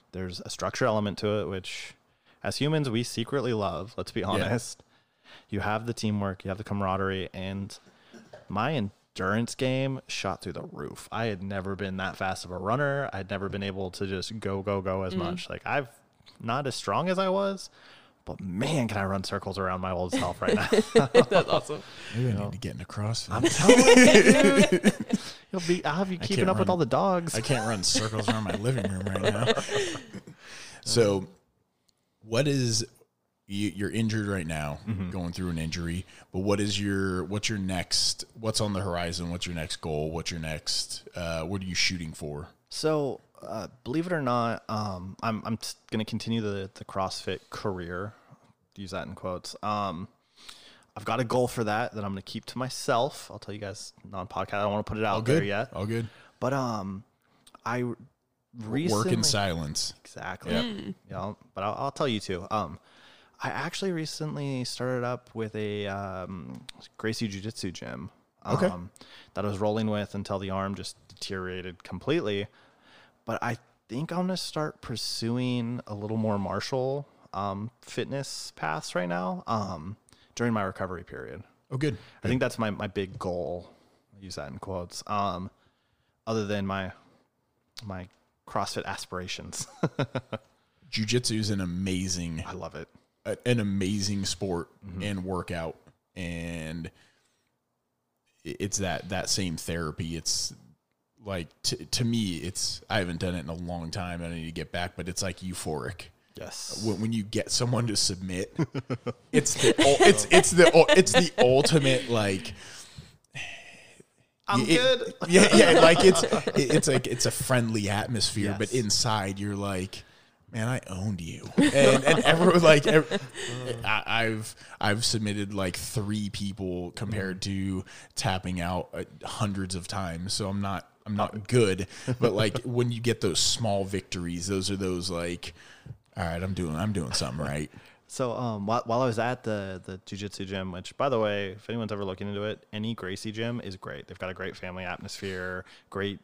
There's a structure element to it, which as humans, we secretly love, let's be honest. You have the teamwork, you have the camaraderie, and my endurance game shot through the roof. I had never been that fast of a runner. I'd never been able to just go as much. Like, I've not as strong as I was, but man, can I run circles around my old self right now. That's awesome. Maybe I need to get into CrossFit. I'm telling you, dude. I'll have you keeping up with all the dogs. I can't run circles around my living room right now. So, what is you're injured right now, going through an injury? But what's your next? What's on the horizon? What's your next goal? What's your next? What are you shooting for? So, believe it or not, I'm going to continue the CrossFit career. Use that in quotes. I've got a goal for that I'm going to keep to myself. I'll tell you guys non-podcast. I don't want to put it out there yet. All good. But I recently work in silence. Exactly. Yep. Yeah. But I'll tell you too. I actually recently started up with a Gracie Jiu-Jitsu gym. Okay. That I was rolling with until the arm just deteriorated completely. But I think I'm going to start pursuing a little more martial fitness paths right now during my recovery period. Oh, good. I think that's my big goal. I use that in quotes. Other than my CrossFit aspirations. Jiu-Jitsu is an amazing, I love it. An amazing sport and workout. And it's that same therapy. It's like, to me, I haven't done it in a long time. I need to get back, but it's like euphoric. Yes. When you get someone to submit, it's the ultimate, like, I'm good. Yeah. Like it's a friendly atmosphere, Yes. but inside you're like, man, I owned you. And everyone like, I've submitted like 3 people compared to tapping out hundreds of times. So I'm not good, but like when you get those small victories, those are those like, all right, I'm doing something right. So while I was at the jiu-jitsu gym, which, by the way, if anyone's ever looking into it, any Gracie gym is great. They've got a great family atmosphere, great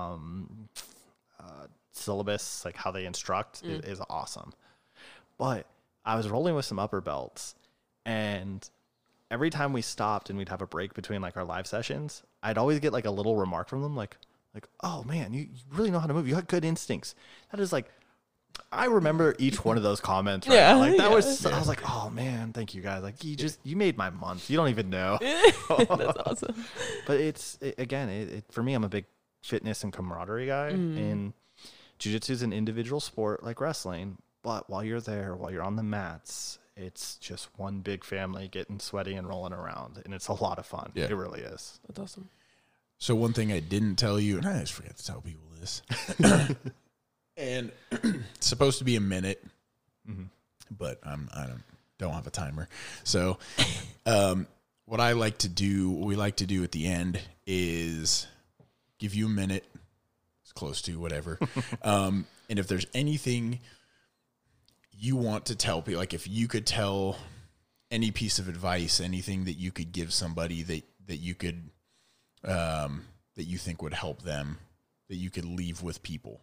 syllabus, like how they instruct is awesome. But I was rolling with some upper belts, and every time we stopped and we'd have a break between like our live sessions, I'd always get like a little remark from them, like, oh man, you really know how to move. You got good instincts. That is like, I remember each one of those comments. Right now. Like that was, I was like, oh man, thank you guys. Like you made my month. You don't even know. That's awesome. But it for me, I'm a big fitness and camaraderie guy, and jiu-jitsu is an individual sport like wrestling. But while you're there, while you're on the mats, it's just one big family getting sweaty and rolling around, and it's a lot of fun. Yeah. It really is. That's awesome. So one thing I didn't tell you, and I always forget to tell people this, and it's supposed to be a minute, but I don't have a timer. So what we like to do at the end is give you a minute, it's close to whatever, and if there's anything you want to tell people, like if you could tell any piece of advice, anything that you could give somebody that you could that you think would help them, that you could leave with people.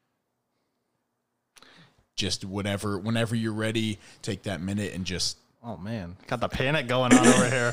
Just whenever you're ready, take that minute and just. Oh man, got the panic going on over here.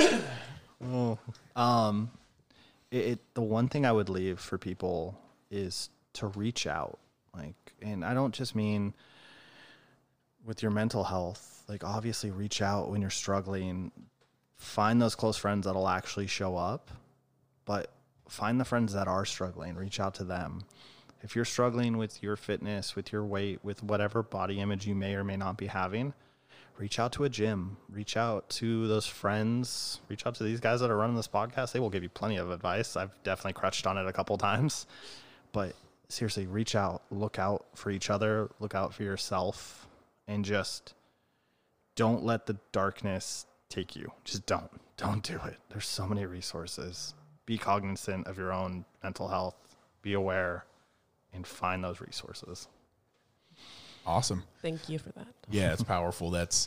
The one thing I would leave for people is to reach out, and I don't just mean with your mental health. Like, obviously, reach out when you're struggling. Find those close friends that'll actually show up, but find the friends that are struggling. Reach out to them. If you're struggling with your fitness, with your weight, with whatever body image you may or may not be having, reach out to a gym. Reach out to those friends. Reach out to these guys that are running this podcast. They will give you plenty of advice. I've definitely crutched on it a couple times. But seriously, reach out. Look out for each other. Look out for yourself. And just don't let the darkness take you. Just don't. Don't do it. There's so many resources. Be cognizant of your own mental health. Be aware. And find those resources. Awesome. Thank you for that. Yeah, it's powerful. That's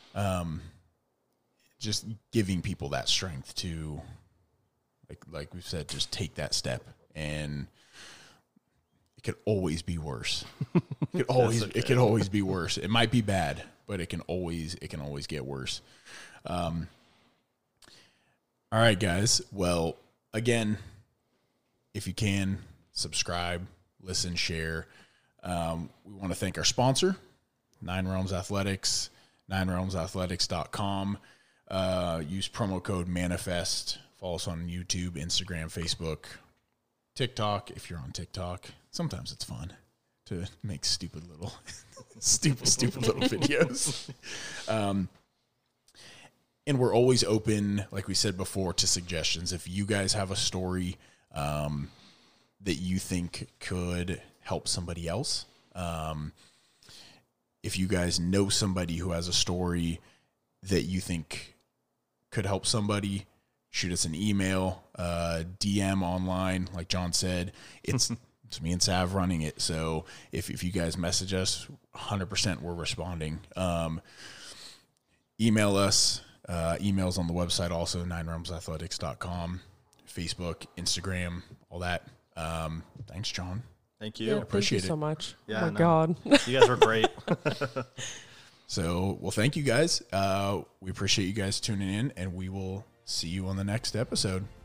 just giving people that strength to, like we've said, just take that step. And it could always be worse. It could always be worse. It might be bad, but it can always get worse. All right, guys. Well, again, if you can, subscribe, listen, share. We want to thank our sponsor, Nine Realms Athletics, ninerealmsathletics.com. Use promo code MANIFEST. Follow us on YouTube, Instagram, Facebook, TikTok. If you're on TikTok, sometimes it's fun to make stupid little videos. And we're always open, like we said before, to suggestions. If you guys have a story that you think could help somebody else, if you guys know somebody who has a story that you think could help somebody, shoot us an email, DM online. Like John said, it's me and Sav running it. So if you guys message us, 100% we're responding. Email us. Emails on the website also, ninerealmsathletics.com, Facebook, Instagram, all that. Thanks, John. Thank you. Yeah, Appreciate thank you it. so much. Yeah, oh my no. God. You guys were great. So, well, thank you guys. We appreciate you guys tuning in, and we will see you on the next episode.